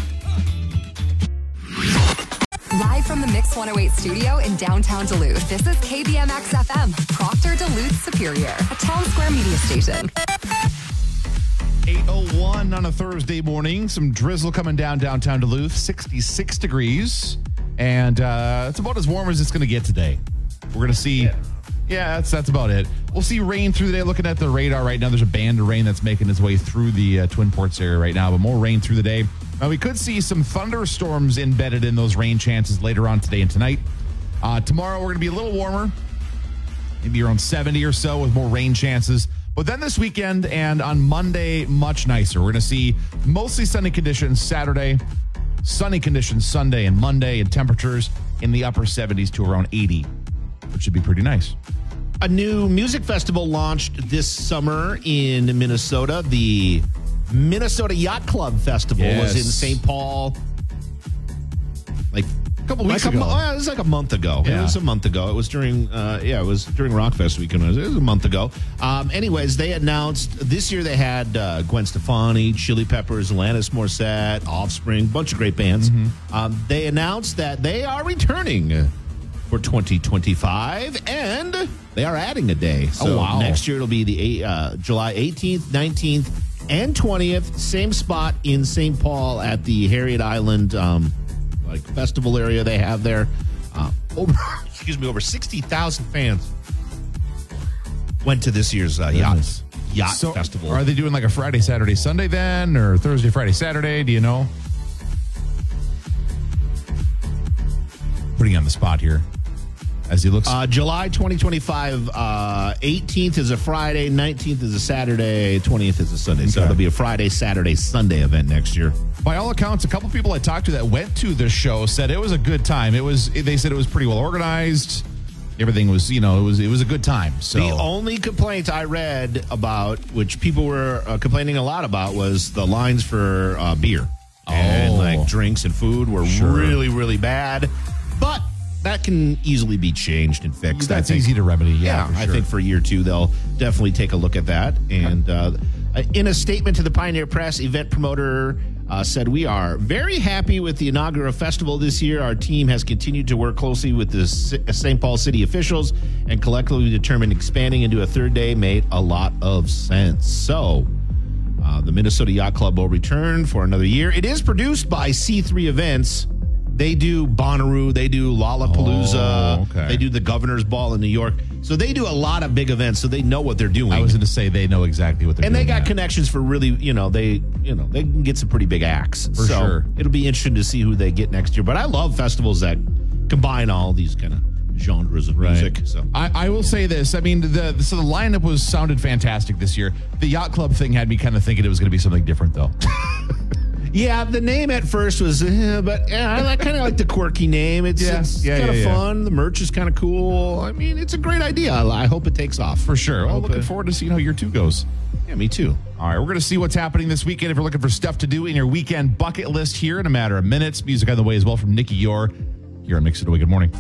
C: Live from the Mix one oh eight studio in downtown Duluth, this is K B M X F M, Proctor Duluth Superior, a Town Square media station.
A: eight oh one on a Thursday morning. Some drizzle coming down downtown Duluth. sixty-six degrees. And uh, it's about as warm as it's going to get today. We're going to see... Yeah. yeah, that's that's about it. We'll see rain through the day. Looking at the radar right now, there's a band of rain that's making its way through the uh, Twin Ports area right now, but more rain through the day. Now, we could see some thunderstorms embedded in those rain chances later on today and tonight. Uh, tomorrow, we're going to be a little warmer, maybe around seventy or so with more rain chances. But then this weekend and on Monday, much nicer. We're going to see mostly sunny conditions Saturday, sunny conditions Sunday and Monday, and temperatures in the upper seventies to around eighty, which should be pretty nice.
B: A new music festival launched this summer in Minnesota. The Minnesota Yacht Club Festival was in
A: Yes.
B: Saint Paul. Like
A: A couple weeks
B: like a
A: ago.
B: mo- uh, it was like a month ago.
A: Yeah.
B: It was a month ago. It was during, uh, yeah, it was during Rockfest weekend. It was, it was a month ago. Um, anyways, they announced this year they had uh, Gwen Stefani, Chili Peppers, Alanis Morissette, Offspring, bunch of great bands.
A: Mm-hmm.
B: Um, they announced that they are returning for twenty twenty-five, and they are adding a day. So
A: Oh, wow.
B: next year it'll be the uh, July eighteenth, nineteenth, and twentieth. Same spot in Saint Paul at the Harriet Island um, like festival area they have there. Uh, over, excuse me, over sixty thousand fans went to this year's uh, yacht
A: Goodness.
B: yacht
A: So
B: festival.
A: are they doing like a Friday, Saturday, Sunday then, or Thursday, Friday, Saturday? Do you know? Putting you on the spot here as he looks.
B: Uh, July twenty twenty-five, uh, eighteenth is a Friday, nineteenth is a Saturday, twentieth is a Sunday. So
A: Okay.
B: it'll be a Friday, Saturday, Sunday event next year.
A: By all accounts, a couple people I talked to that went to this show said it was a good time. It was. They said it was pretty well organized. Everything was, you know, it was it was a good time. So
B: The only complaint I read about, which people were uh, complaining a lot about, was the lines for uh, beer and
A: Oh.
B: like drinks and food were
A: Sure.
B: really, really bad. But that can easily be changed and fixed.
A: that's
B: I think.
A: easy to remedy. Yeah,
B: Yeah,
A: for
B: I
A: sure.
B: think for year two, they'll definitely take a look at that. And uh, in a statement to the Pioneer Press, event promoter uh, said, "We are very happy with the inaugural festival this year. Our team has continued to work closely with the Saint Paul city officials and collectively determined expanding into a third day made a lot of sense." So uh, the Minnesota Yacht Club will return for another year. It is produced by C three Events. They do Bonnaroo, they do Lollapalooza,
A: Oh, okay.
B: they do the Governor's Ball in New York. So they do a lot of big events, so they know what they're doing.
A: I was going to say they know exactly what they're
B: and
A: doing.
B: they got
A: yeah.
B: connections for really, you know, they, you know, they can get some pretty big acts.
A: For
B: so
A: sure.
B: it'll be interesting to see who they get next year. But I love festivals that combine all these kind of genres of music. So
A: I, I will say this. I mean, the so the lineup was sounded fantastic this year. The Yacht Club thing had me kind of thinking it was going to be something different, though.
B: Yeah, the name at first was, eh, but yeah, I like, kind of like the quirky name. It's,
A: Yeah.
B: it's
A: Yeah,
B: kind of
A: yeah, yeah.
B: fun. The merch is kind of cool. I mean, it's a great idea. I, I hope it takes off.
A: For sure. Well,
B: Hope
A: looking
B: it-
A: forward to seeing how year two goes.
B: Yeah, me too.
A: All right, we're going to see what's happening this weekend. If you're looking for stuff to do in your weekend bucket list here in a matter of minutes, music on the way as well from Nikki Yor here on Mix It Away. Good morning.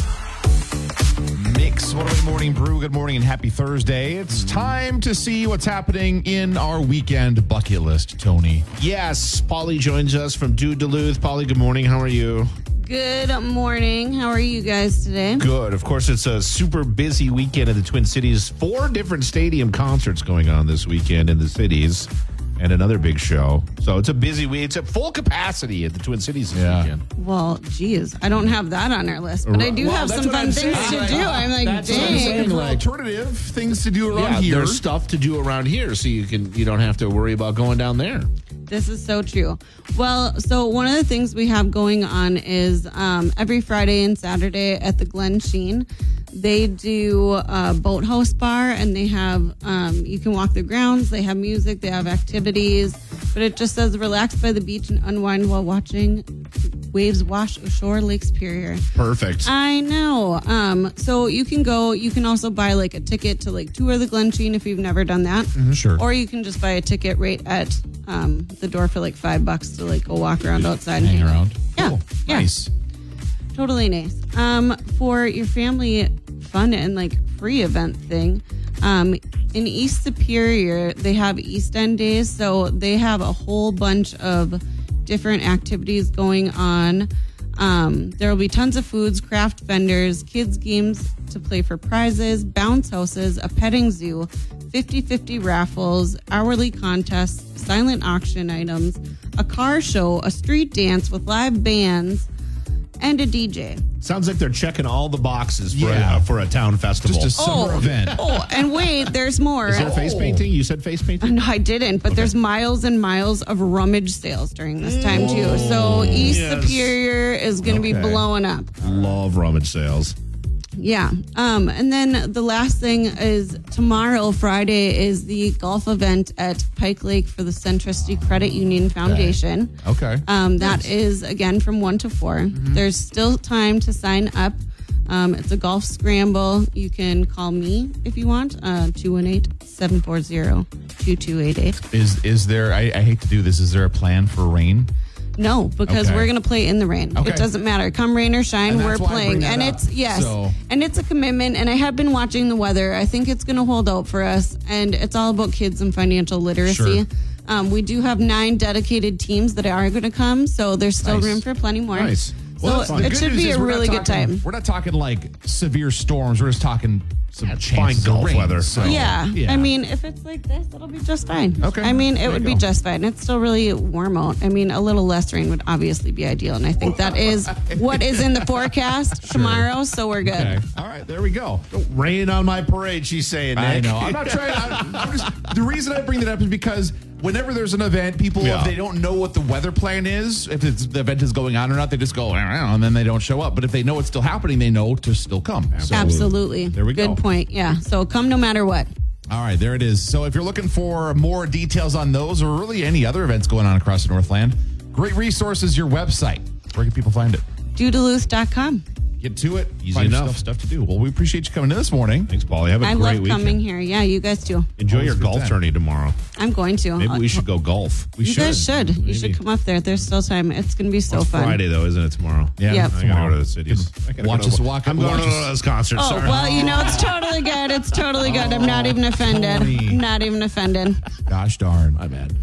A: Mix What Away Morning Brew. Good morning and happy Thursday. It's time to see what's happening in our weekend bucket list, Tony.
B: Yes, Polly joins us from Dude Duluth. Polly, good morning. How are you?
D: Good morning. How are you guys today?
B: Good. Of course, it's a super busy weekend in the Twin Cities. Four different stadium concerts going on this weekend in the cities, and another big show. So it's a busy week. It's at full capacity at the Twin Cities this
A: Yeah.
B: weekend.
D: Well, geez, I don't have that on our list, but I do
B: Well,
D: have
B: that's
D: some
B: what
D: fun
B: I'm
D: things
B: saying.
D: to do. I'm like,
B: That's what I'm
D: dang.
B: saying.
A: For
B: like-
A: alternative things to do around
B: Yeah,
A: here.
B: there's stuff to do around here, so you can you don't have to worry about going down there.
D: This is so true. Well, so one of the things we have going on is um, every Friday and Saturday at the Glen Sheen, they do a boathouse bar, and they have um, you can walk the grounds. They have music, they have activities, but it just says relax by the beach and unwind while watching waves wash ashore Lake Superior.
B: Perfect.
D: I know. Um, so you can go. You can also buy like a ticket to like tour the Glen Sheen if you've never done that.
A: Sure.
D: Or you can just buy a ticket right at um, the door for like five bucks to like go walk around outside and
A: hang
D: hang out.
A: around.
D: Yeah.
A: Cool.
D: Yeah.
A: Nice.
D: Totally nice. Um, for your family fun and like free event thing, um, in East Superior, they have East End Days. So they have a whole bunch of different activities going on. Um, there will be tons of foods, craft vendors, kids games to play for prizes, bounce houses, a petting zoo, fifty-fifty raffles, hourly contests, silent auction items, a car show, a street dance with live bands, and a D J.
B: Sounds like they're checking all the boxes for,
A: Yeah.
B: a, for a town festival.
A: Just a summer
D: Oh.
A: event.
D: Oh, and wait, there's more.
B: Is there face painting? You said face painting?
D: No, I didn't, but there's miles and miles of rummage sales during this time too. So East
B: Yes.
D: Superior is going to be
A: Okay.
D: blowing up.
B: Love rummage sales.
D: Yeah. Um, and then the last thing is tomorrow, Friday, is the golf event at Pike Lake for the Centricity Credit Union Foundation.
A: Okay.
D: Um, that is, again, from one to four. There's still time to sign up. Um, it's a golf scramble. You can call me if you want, uh, two one eight, seven four zero, two two eight eight.
A: Is is there? I, I hate to do this. Is there a plan for rain?
D: No, because
A: Okay.
D: we're going to play in the rain.
A: Okay.
D: It doesn't matter. Come rain or shine,
A: And
D: we're
A: that's why I bring
D: playing.
A: that
D: And
A: up.
D: it's, yes,
A: So-
D: and it's a commitment. And I have been watching the weather. I think it's going to hold out for us. And it's all about kids and financial literacy.
A: Sure.
D: Um, we do have nine dedicated teams that are going to come. So there's still
A: Nice.
D: room for plenty more.
B: Nice.
D: So
A: that's- the
D: it
A: good
D: should
A: news
D: be
A: is
D: a
A: we're not
D: really good
A: talking-
D: time.
A: We're not talking like severe storms. We're just talking some
B: That's
A: chances
B: fine
A: of
B: golf
A: rain,
B: weather.
A: So,
D: Yeah.
B: yeah.
D: I mean, if it's like this, it'll be just fine.
A: Okay.
D: I mean, it
A: There
D: would
A: you
D: be
A: go.
D: just fine. It's still really warm out. I mean, a little less rain would obviously be ideal. And I think that is what is in the forecast tomorrow. So we're good.
A: Okay. All right. There we go.
B: Rain on my parade, she's saying, Nick.
A: I know. I'm not trying. I'm, I'm just. The reason I bring that up is because whenever there's an event, people
B: Yeah.
A: if they don't know what the weather plan is, if it's, the event is going on or not, they just go around and then they don't show up. But if they know it's still happening, they know to still come. So-
D: Absolutely.
A: There we
D: Good
A: go.
D: point. Yeah. So come no matter what.
A: All right, there it is. So if you're looking for more details on those or really any other events going on across the Northland, great resources, your website. Where can people find it?
D: do duluth dot com.
A: Get to it.
B: Easy
A: Find
B: enough.
A: Stuff, stuff to do. Well, we appreciate you coming in this morning.
B: Thanks, Paulie. Have a
D: I
B: great
D: love
B: weekend.
D: coming here. Yeah, you guys too.
B: Enjoy
A: Always
B: your
A: a good
B: golf
A: time.
B: tourney tomorrow.
D: I'm going to.
B: Maybe we should go golf.
A: We
D: You
A: should.
D: guys should. You should
B: Maybe.
D: come up there. There's still time. It's going to be so
B: It's
D: fun.
B: Friday, though, isn't it, tomorrow?
A: Yeah,
D: Yep.
B: I gotta go to the cities. I gotta
A: Watch
B: go
A: us
B: to-
A: walk-
B: I'm going
A: watch
B: to
A: us-
B: those concerts.
D: Oh,
B: sorry.
D: well, you know, it's totally good. It's totally good. I'm not even offended.
A: Tony.
D: I'm not even offended.
A: Gosh darn.
B: My bad.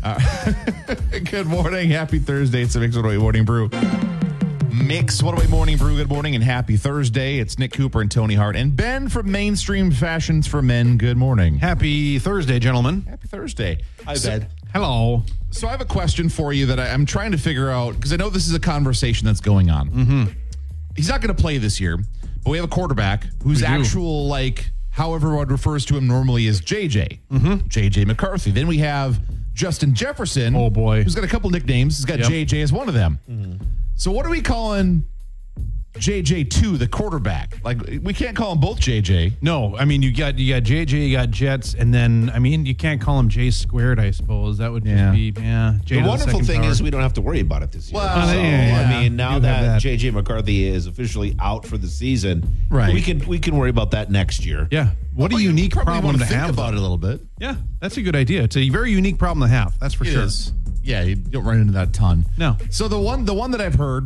A: Good morning. Happy Thursday. It's the Mix What Away Morning Brew. Mix What Away Morning Brew. Good morning and happy Thursday. It's Nick Cooper and Tony Hart and Ben from Mainstream Fashions for Men. Good morning.
E: Happy Thursday, gentlemen.
A: Happy Thursday.
E: Hi,
A: So-
E: Ben. Hello.
A: So I have a question for you that I, I'm trying to figure out because I know this is a conversation that's going on. Mm-hmm. He's not going to play this year, but we have a quarterback whose
E: We do.
A: actual, like, how everyone refers to him normally is J J. Mm-hmm. J J McCarthy. Then we have Justin Jefferson.
E: Oh, boy.
A: Who's got a couple nicknames. He's got
E: Yep.
A: J J as one of them. So what are we calling J J two, the quarterback. Like, we can't call him both J J.
E: No, I mean, you got you got J J, you got Jets, and then, I mean, you can't call him J squared, I suppose. That would just
A: Yeah.
E: be, yeah. J
F: The
E: to
F: wonderful
E: second
F: thing
E: power.
F: is we don't have to worry about it this year.
A: Well,
F: so,
E: yeah, yeah.
F: I mean, now
E: You have
F: that,
E: that.
F: J J McCarthy is officially out for the season,
A: Right.
F: we can we can worry about that next year.
E: Yeah. What a
A: Well, you
E: unique
A: probably
E: problem
A: want
E: to
A: think
E: have.
A: about
E: though.
A: it a little bit.
E: Yeah, that's a good idea. It's a very unique problem to have. That's for
A: It
E: sure.
A: is. Yeah, you don't run into that ton.
E: No.
A: So the one the one that I've heard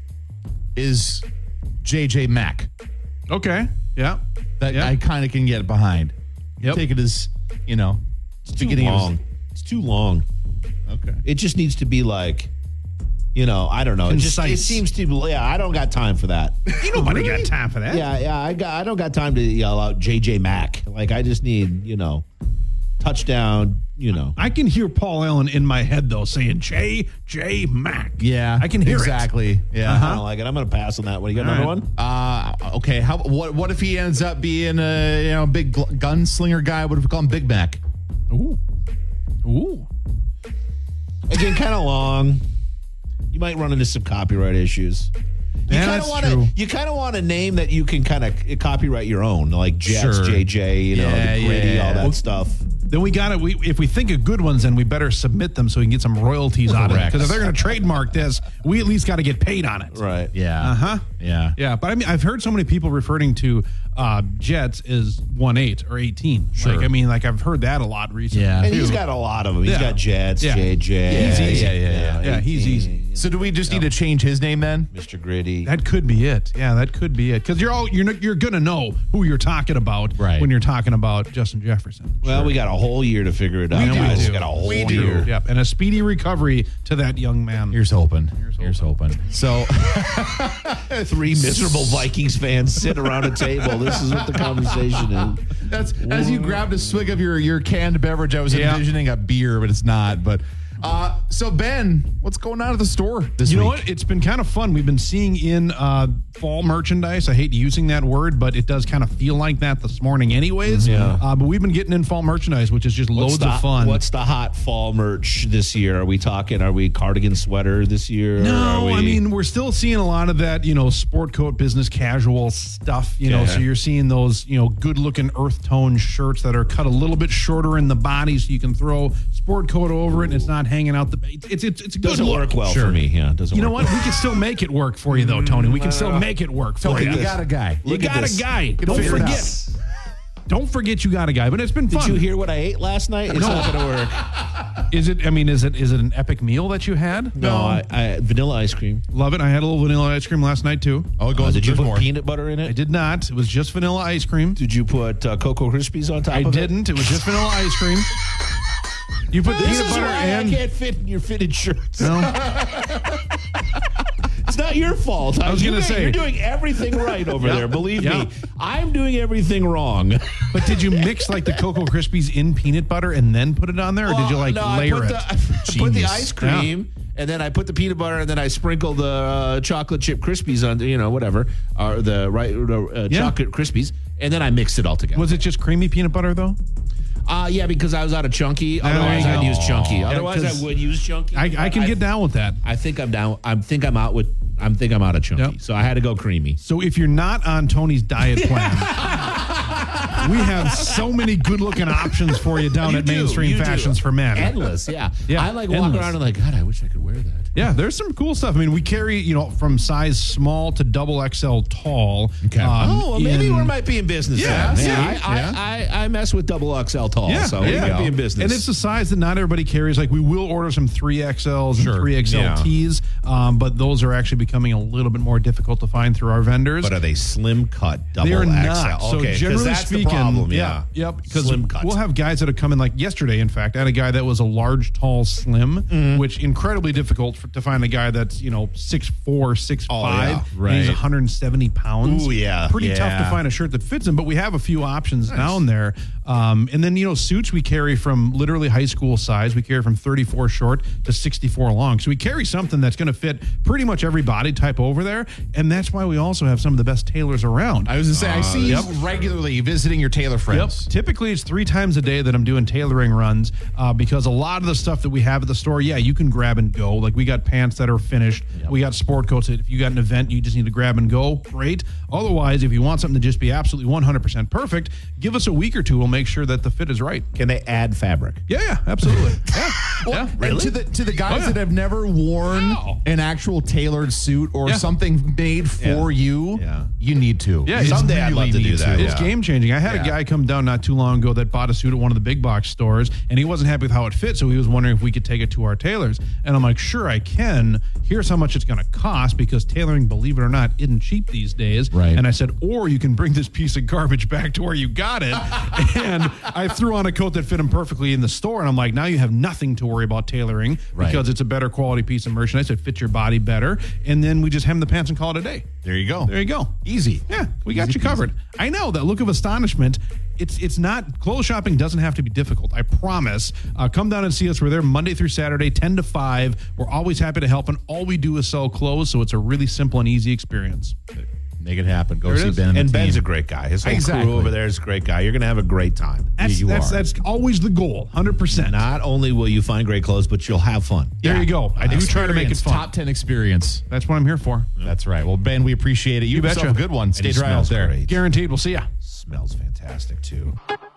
A: is J J Mack.
E: Okay. Yeah.
A: That
E: Yeah.
A: I kind of can get behind.
E: Yep.
A: Take it as, you know,
F: It's too
A: beginning of his-
F: long. It's too long.
A: Okay.
F: It just needs to be like, you know, I don't know. It just it
E: Concise.
F: seems to. Yeah, I don't got time for that.
E: Ain't nobody got time for that.
F: Yeah, yeah, I got. I don't got time to yell out J J Mack. Like I just need, you know, touchdown. You know,
E: I can hear Paul Allen in my head, though, saying J J Mack.
A: Yeah.
E: I can hear
A: exactly.
E: it.
A: Yeah.
F: I don't like it. I'm going to pass on that one. You got
E: All
F: another
E: right.
F: one?
A: Uh, okay. How what what if he ends up being a you know big gl- gunslinger guy? What if we call him Big Mac?
E: Ooh. Ooh.
F: Again, kind of long. You might run into some copyright issues. You
E: Yeah,
F: kind of
E: that's
F: want
E: true.
F: to. You kind of want a name that you can kind of copyright your own, like Jets,
A: Sure.
F: J J, you know,
A: Yeah,
F: the Gritty,
A: yeah,
F: all that
A: yeah.
F: stuff.
E: Then we got it. We, if we think of good ones, then we better submit them so we can get some royalties out of it.
A: Correct.
E: Because if they're going to trademark this, we at least got to get paid on it.
F: Right.
A: Yeah.
E: Uh huh.
A: Yeah.
E: Yeah, but I mean, I've heard so many people referring to uh, Jets as one eight or eighteen.
A: Sure.
E: Like, I mean, like I've heard that a lot recently.
A: Yeah.
F: And he's
E: too.
F: got a lot of them. He's
E: Yeah.
F: got Jets,
E: Yeah.
F: J J.
E: Yeah, he's easy.
A: Yeah, yeah, yeah.
E: Yeah, he's easy.
A: So do we just need to change his name then?
F: Mister Gritty.
E: That could be it. Yeah, that could be it. Because you're all you're you're gonna know who you're talking about
A: Right.
E: when you're talking about Justin Jefferson.
F: Well, we got a whole year to figure it out.
E: We
F: guys.
E: do.
F: We got a whole
A: We do.
F: year.
E: Yep, and a speedy recovery to that young man.
A: Here's hoping. Here's hoping. So
F: Three miserable Vikings fans sit around a table. This is what the conversation is.
A: that's as you grabbed a swig of your your canned beverage. I was
E: Yeah.
A: envisioning a beer, but it's not. But uh, so Ben, what's going on at the store this
E: You know
A: week?
E: what? It's been kind of fun. We've been seeing in uh, fall merchandise. I hate using that word, but it does kind of feel like that this morning, anyways.
F: Yeah.
E: Uh, but we've been getting in fall merchandise, which is just
F: What's
E: loads
F: the,
E: of fun.
F: What's the hot fall merch this year? Are we talking? Are we cardigan sweater this year?
E: No,
F: Are we,
E: I mean, we're still seeing a lot of that, you know, sport coat, business casual stuff, you know,
F: Okay.
E: so you're seeing those, you know, good looking earth tone shirts that are cut a little bit shorter in the body so you can throw sport coat over it and it's not hanging out the, it's, it's, it's a good
F: doesn't
E: look.
F: work well
E: Sure.
F: for me. Yeah, it doesn't.
E: You know
F: work
E: what? We can still make it work for you, though, Tony. We can still make it work for
A: Tony,
E: you.
A: you got a guy.
E: You
F: Look at
E: got
F: this.
E: a guy.
A: Can
E: Don't
A: figure it
E: forget.
A: out.
E: Don't forget you got a guy. But it's been
F: Did
E: fun.
F: you hear what I ate last night? It's not going to work.
E: Is it? I mean, is it? Is it an epic meal that you had?
F: No, I, I vanilla ice cream.
E: Love it. I had a little vanilla ice cream last night too.
A: Oh, it
F: Uh,
A: goes.
F: did you
A: there's
F: put
A: more.
F: peanut butter in it?
E: I did not. It was just vanilla ice cream.
F: Did you put uh, Cocoa Krispies on top
E: I
F: of it?
E: didn't. It was just vanilla ice cream. You put
F: This
E: peanut
F: is
E: butter
F: why
E: and
F: I can't fit in your fitted shirts.
E: no.
F: It's not your fault.
E: I was
F: You
E: gonna
F: guys-
E: say-
F: you're doing everything right over
E: Yeah.
F: there. Believe
E: Yeah.
F: me, I'm doing everything wrong.
E: But did you mix like the Cocoa Krispies in peanut butter and then put it on there, or did you like
F: no,
E: layer
F: I put
E: it?
F: The, I put the
A: Genius.
F: ice cream, and then I put the peanut butter, and then I sprinkled the uh, chocolate chip Krispies on, you know, whatever, or the right uh,
E: Yeah.
F: chocolate Krispies, and then I mixed it all together.
E: Was it just creamy peanut butter though?
F: Uh, yeah, because I was out of chunky. Otherwise,
E: there you
F: I'd
E: go.
F: use chunky.
E: Yeah,
F: Otherwise,
E: 'cause
F: I would use chunky.
E: I, I can
F: I,
E: get down with that.
F: I think I'm down. I think I'm out with. I think I'm out of chunky.
E: Yep.
F: So I had to go creamy.
E: So if you're not on Tony's diet plan, we have so many good-looking options for you down
F: You
E: at
F: do,
E: Mainstream
F: you do.
E: Fashions for Men.
F: Endless, yeah.
E: Yeah,
F: I like walk
E: endless.
F: around and like, God, I wish I could wear that.
E: Yeah, there's some cool stuff. I mean, we carry, you know, from size small to double X L tall.
A: Okay.
F: Oh, well, maybe
E: in-
F: we might be in business.
E: Yeah,
F: then.
E: see?
F: I, I,
E: Yeah.
F: I, I mess with double X L tall,
E: Yeah,
F: so we
E: yeah.
F: might be in business.
E: And it's a size that not everybody carries. Like we will order some three X Ls and three X L Ts, um, but those are actually becoming a little bit more difficult to find through our vendors.
F: But are they slim cut double
E: They're
F: X L?
E: not. So
F: Okay, 'cause
E: generally
F: that's
E: speaking,
F: the problem. Yeah,
E: yep. Because
F: slim cut.
E: we'll have guys that have come in like yesterday. In fact, I had a guy that was a large, tall, slim,
F: Mm-hmm.
E: which incredibly difficult for, to find a guy that's you know six four, six
F: Oh,
E: five.
F: yeah,
A: right.
E: And he's one hundred seventy pounds.
F: Ooh, yeah,
E: Pretty tough to
F: yeah.
E: find a shirt that fits him. But we have a few options down there. Um, and then you know suits we carry from literally high school size. We carry from thirty-four short to sixty-four long. So we carry something that's going to fit pretty much every body type over there. And that's why we also have some of the best tailors around.
A: I was gonna say I see
E: yep.
A: you regularly visiting your tailor friends.
E: Yep. Typically, it's three times a day that I'm doing tailoring runs uh, because a lot of the stuff that we have at the store, yeah, you can grab and go. Like we got pants that are finished. Yep. We got sport coats that if you got an event, you just need to grab and go. Great. Otherwise, if you want something to just be absolutely one hundred percent perfect, give us a week or two. We'll make sure that the fit is right.
F: Can they add fabric?
E: Yeah, yeah, absolutely. yeah.
A: Well,
E: yeah.
A: really? To the to the guys
E: Oh, yeah.
A: that have never worn
E: Wow.
A: an actual tailored suit or
E: Yeah.
A: something made for
F: Yeah.
A: you,
F: Yeah.
A: you need to.
E: Yeah,
A: You
E: it's
F: someday I'd love to
A: really
F: do
A: need
F: that.
E: It's
F: Yeah.
E: game changing. I had
A: Yeah.
E: a guy come down not too long ago that bought a suit at one of the big box stores, and he wasn't happy with how it fit, so he was wondering if we could take it to our tailors. And I'm like, sure, I can. Here's how much it's going to cost because tailoring, believe it or not, isn't cheap these days.
A: Right.
E: And I said, or you can bring this piece of garbage back to where you got it. And I threw on a coat that fit him perfectly in the store, and I'm like, now you have nothing to worry about tailoring
A: Right.
E: because it's a better quality piece of merchandise. It fits your body better. And then we just hem the pants and call it a day.
A: There you go.
E: There you go.
A: Easy.
E: Yeah, we got
A: Easy
E: you covered.
A: peasy.
E: I know that look of astonishment. It's it's not clothes shopping doesn't have to be difficult. I promise. Uh, come down and see us. We're there Monday through Saturday, ten to five. We're always happy to help, and all we do is sell clothes. So it's a really simple and easy experience.
A: Make it happen. Go
E: There it
A: see
E: is.
A: Ben and,
F: And
A: the
F: Ben's
A: team.
F: a great guy. His whole
A: Exactly.
F: crew over there is a great guy. You're going to have a great time.
E: That's
A: you
E: that's
A: are.
E: that's always the goal. Hundred percent.
F: Not only will you find great clothes, but you'll have fun.
E: There you go. I do try to make it
A: Experience,
E: fun.
A: Top ten experience.
E: That's what I'm here for.
A: That's right. Well, Ben, we appreciate it. You,
E: You
A: have yourself
E: betcha.
A: a good one. Stay
F: it
A: dry out
F: smells
A: there.
F: great.
E: Guaranteed. We'll see ya.
F: Smells fantastic, too.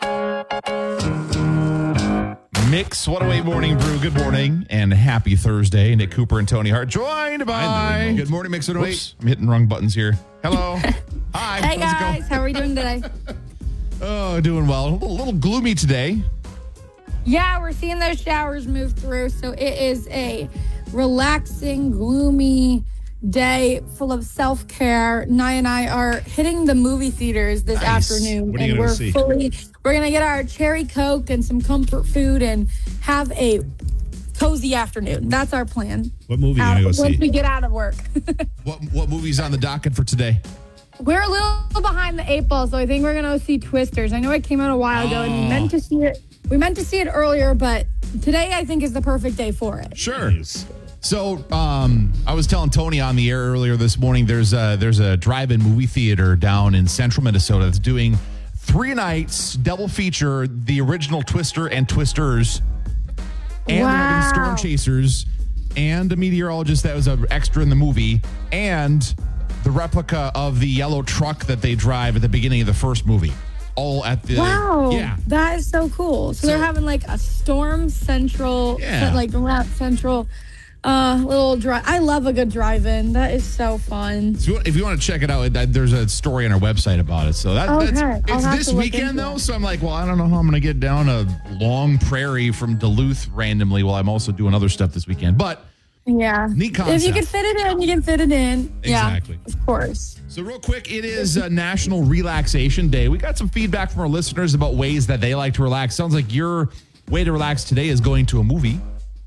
A: Mix one oh eight Morning Brew. Good morning and happy Thursday. Nick Cooper and Tony Hart joined by.
F: Good morning, Mix one oh eight.
A: Oops, I'm hitting wrong buttons here. Hello. Hi.
G: Hey
A: How's it going?
G: guys, how are we doing today?
A: Oh, doing well. A little, little gloomy today.
G: Yeah, we're seeing those showers move through, so it is a relaxing, gloomy day full of self-care. Nye and I are hitting the movie theaters this
F: Nice.
G: afternoon,
F: What are you
G: and
F: gonna
G: we're
F: see?
G: fully we're gonna get our cherry Coke and some comfort food and have a cozy afternoon. That's our plan.
F: What movie are
G: Out-
F: you going to go
G: once
F: see?
G: we get out of work.
A: What what movie's on the docket for today?
G: We're a little behind the eight ball, so I think we're gonna go see Twisters. I know it came out a while ago, and we meant to see it. We meant to see it earlier, but today I think is the perfect day for it.
A: Sure. So, um, I was telling Tony on the air earlier this morning. There's a there's a drive-in movie theater down in central Minnesota that's doing three nights double feature: the original Twister and Twisters, and they're having
G: Wow.
A: Storm Chasers, and a meteorologist that was an extra in the movie, and the replica of the yellow truck that they drive at the beginning of the first movie. All at the
G: Wow.
A: yeah.
G: That is so cool. So, they're
A: So-
G: having like a Storm Central,
A: Yeah.
G: like Lap Central uh, little drive. I love a good drive-in. That is so fun.
A: So if you want to check it out, that- there's a story on our website about it. So that,
G: Okay,
A: that's
G: I'll
A: it's
G: have
A: this
G: to look
A: weekend
G: into
A: though.
G: it.
A: So I'm like, well, I don't know how I'm going to get down a long prairie from Duluth randomly while I'm also doing other stuff this weekend. But
G: Yeah.
A: Neat
G: If you
A: concept.
G: can fit it in, you can fit it in.
A: Exactly.
G: Yeah, of course.
A: so real quick, it is uh, National Relaxation Day. We got some feedback from our listeners about ways that they like to relax. Sounds like your way to relax today is going to a movie.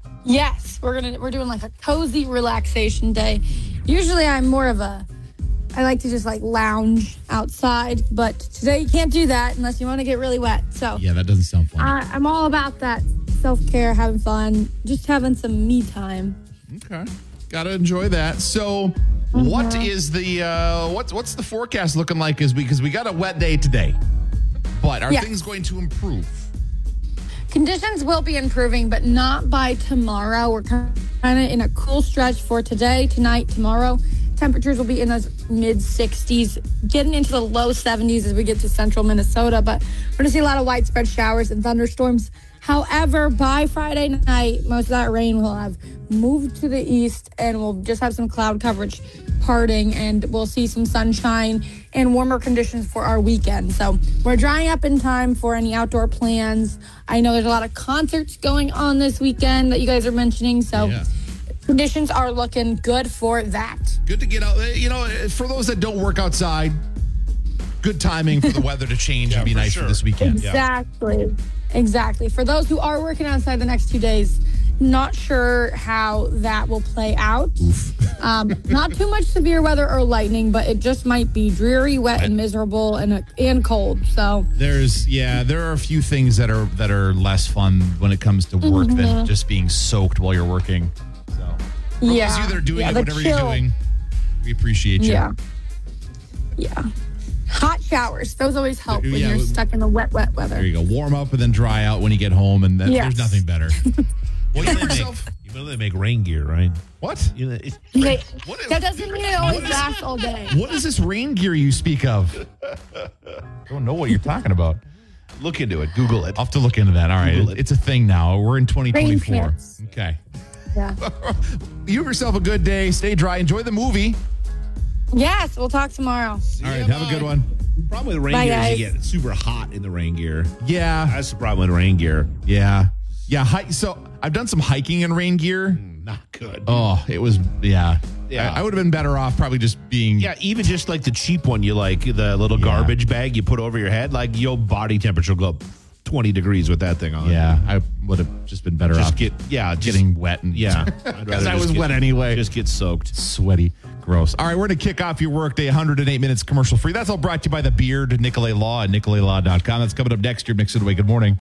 G: Yes, we're gonna we're doing like a cozy relaxation day. Usually, I'm more of a I like to just like lounge outside, but today you can't do that unless you want to get really wet. So
A: Yeah, that doesn't sound fun.
G: I, I'm all about that self care, having fun, just having some me time.
A: Okay. Gotta enjoy that. So, what is the uh, what's what's the forecast looking like? Is because we got a wet day today, but are
G: Yes.
A: things going to improve?
G: Conditions will be improving, but not by tomorrow. We're kind of in a cool stretch for today, tonight, tomorrow. Temperatures will be in those mid sixties, getting into the low seventies as we get to central Minnesota. But we're going to see a lot of widespread showers and thunderstorms. However, by Friday night, most of that rain will have moved to the east, and we'll just have some cloud coverage parting, and we'll see some sunshine and warmer conditions for our weekend. So we're drying up in time for any outdoor plans. I know there's a lot of concerts going on this weekend that you guys are mentioning, so
A: Yeah.
G: conditions are looking good for that.
A: Good to get out. You know, for those that don't work outside, good timing for the weather to change and be
F: for
A: nice
F: sure.
A: for this weekend.
G: Exactly. Exactly. For those who are working outside the next two days, not sure how that will play out. Um, not too much severe weather or lightning, but it just might be dreary, wet, and miserable, and and cold. So
A: There's yeah, there are a few things that are that are less fun when it comes to work than just being soaked while you're working. So for
G: yeah,
A: those of you that are doing
G: yeah,
A: it,
G: the
A: whatever
G: chill.
A: you're doing, we appreciate you.
G: Yeah. Yeah. Hot showers. Those always help when
A: Yeah,
G: you're
A: we-
G: stuck in the wet, wet weather.
A: There you go. Warm up and then dry out when you get home, and then
G: Yes.
A: there's nothing better.
F: Well, you know, they make,
A: yourself-
F: you know they make rain gear, right?
A: What?
F: You know, it,
G: Okay,
A: What is-
G: that doesn't mean it always
A: what is-
G: lasts all day.
A: What is this rain gear you speak of? I don't know what you're talking about.
F: look into it. Google it.
A: I'll have to look into that. All right.
F: Google it.
A: It's a thing now. We're in twenty twenty-four.
G: Rain pants.
A: Okay.
G: Yeah.
A: You have yourself a good day. Stay dry. Enjoy the movie.
G: Yes, we'll talk tomorrow.
A: All right. Have a good one.
F: Problem with the rain
G: Bye,
F: gear
G: guys.
F: is you get super hot in the rain gear.
A: Yeah.
F: That's the problem with rain gear.
A: Yeah. Yeah. Hi- so I've done some hiking in rain gear.
F: Not good.
A: Oh, it was, yeah.
F: Yeah.
A: I, I would have been better off probably just being.
F: Yeah, even just like the cheap one, you like the little
A: Yeah.
F: garbage bag you put over your head, like your body temperature will go up twenty degrees with that thing on.
A: Yeah. I would have just been better
F: Just
A: off
F: get, yeah, just,
A: getting wet and
F: yeah.
A: Because I was wet anyway.
F: Just get soaked.
A: Sweaty. Gross. All right, we're going to kick off your workday one hundred eight minutes commercial free. That's all brought to you by the Beard, Nicolay Law, at nicolay law dot com. That's coming up next. You're mixing away. Good morning.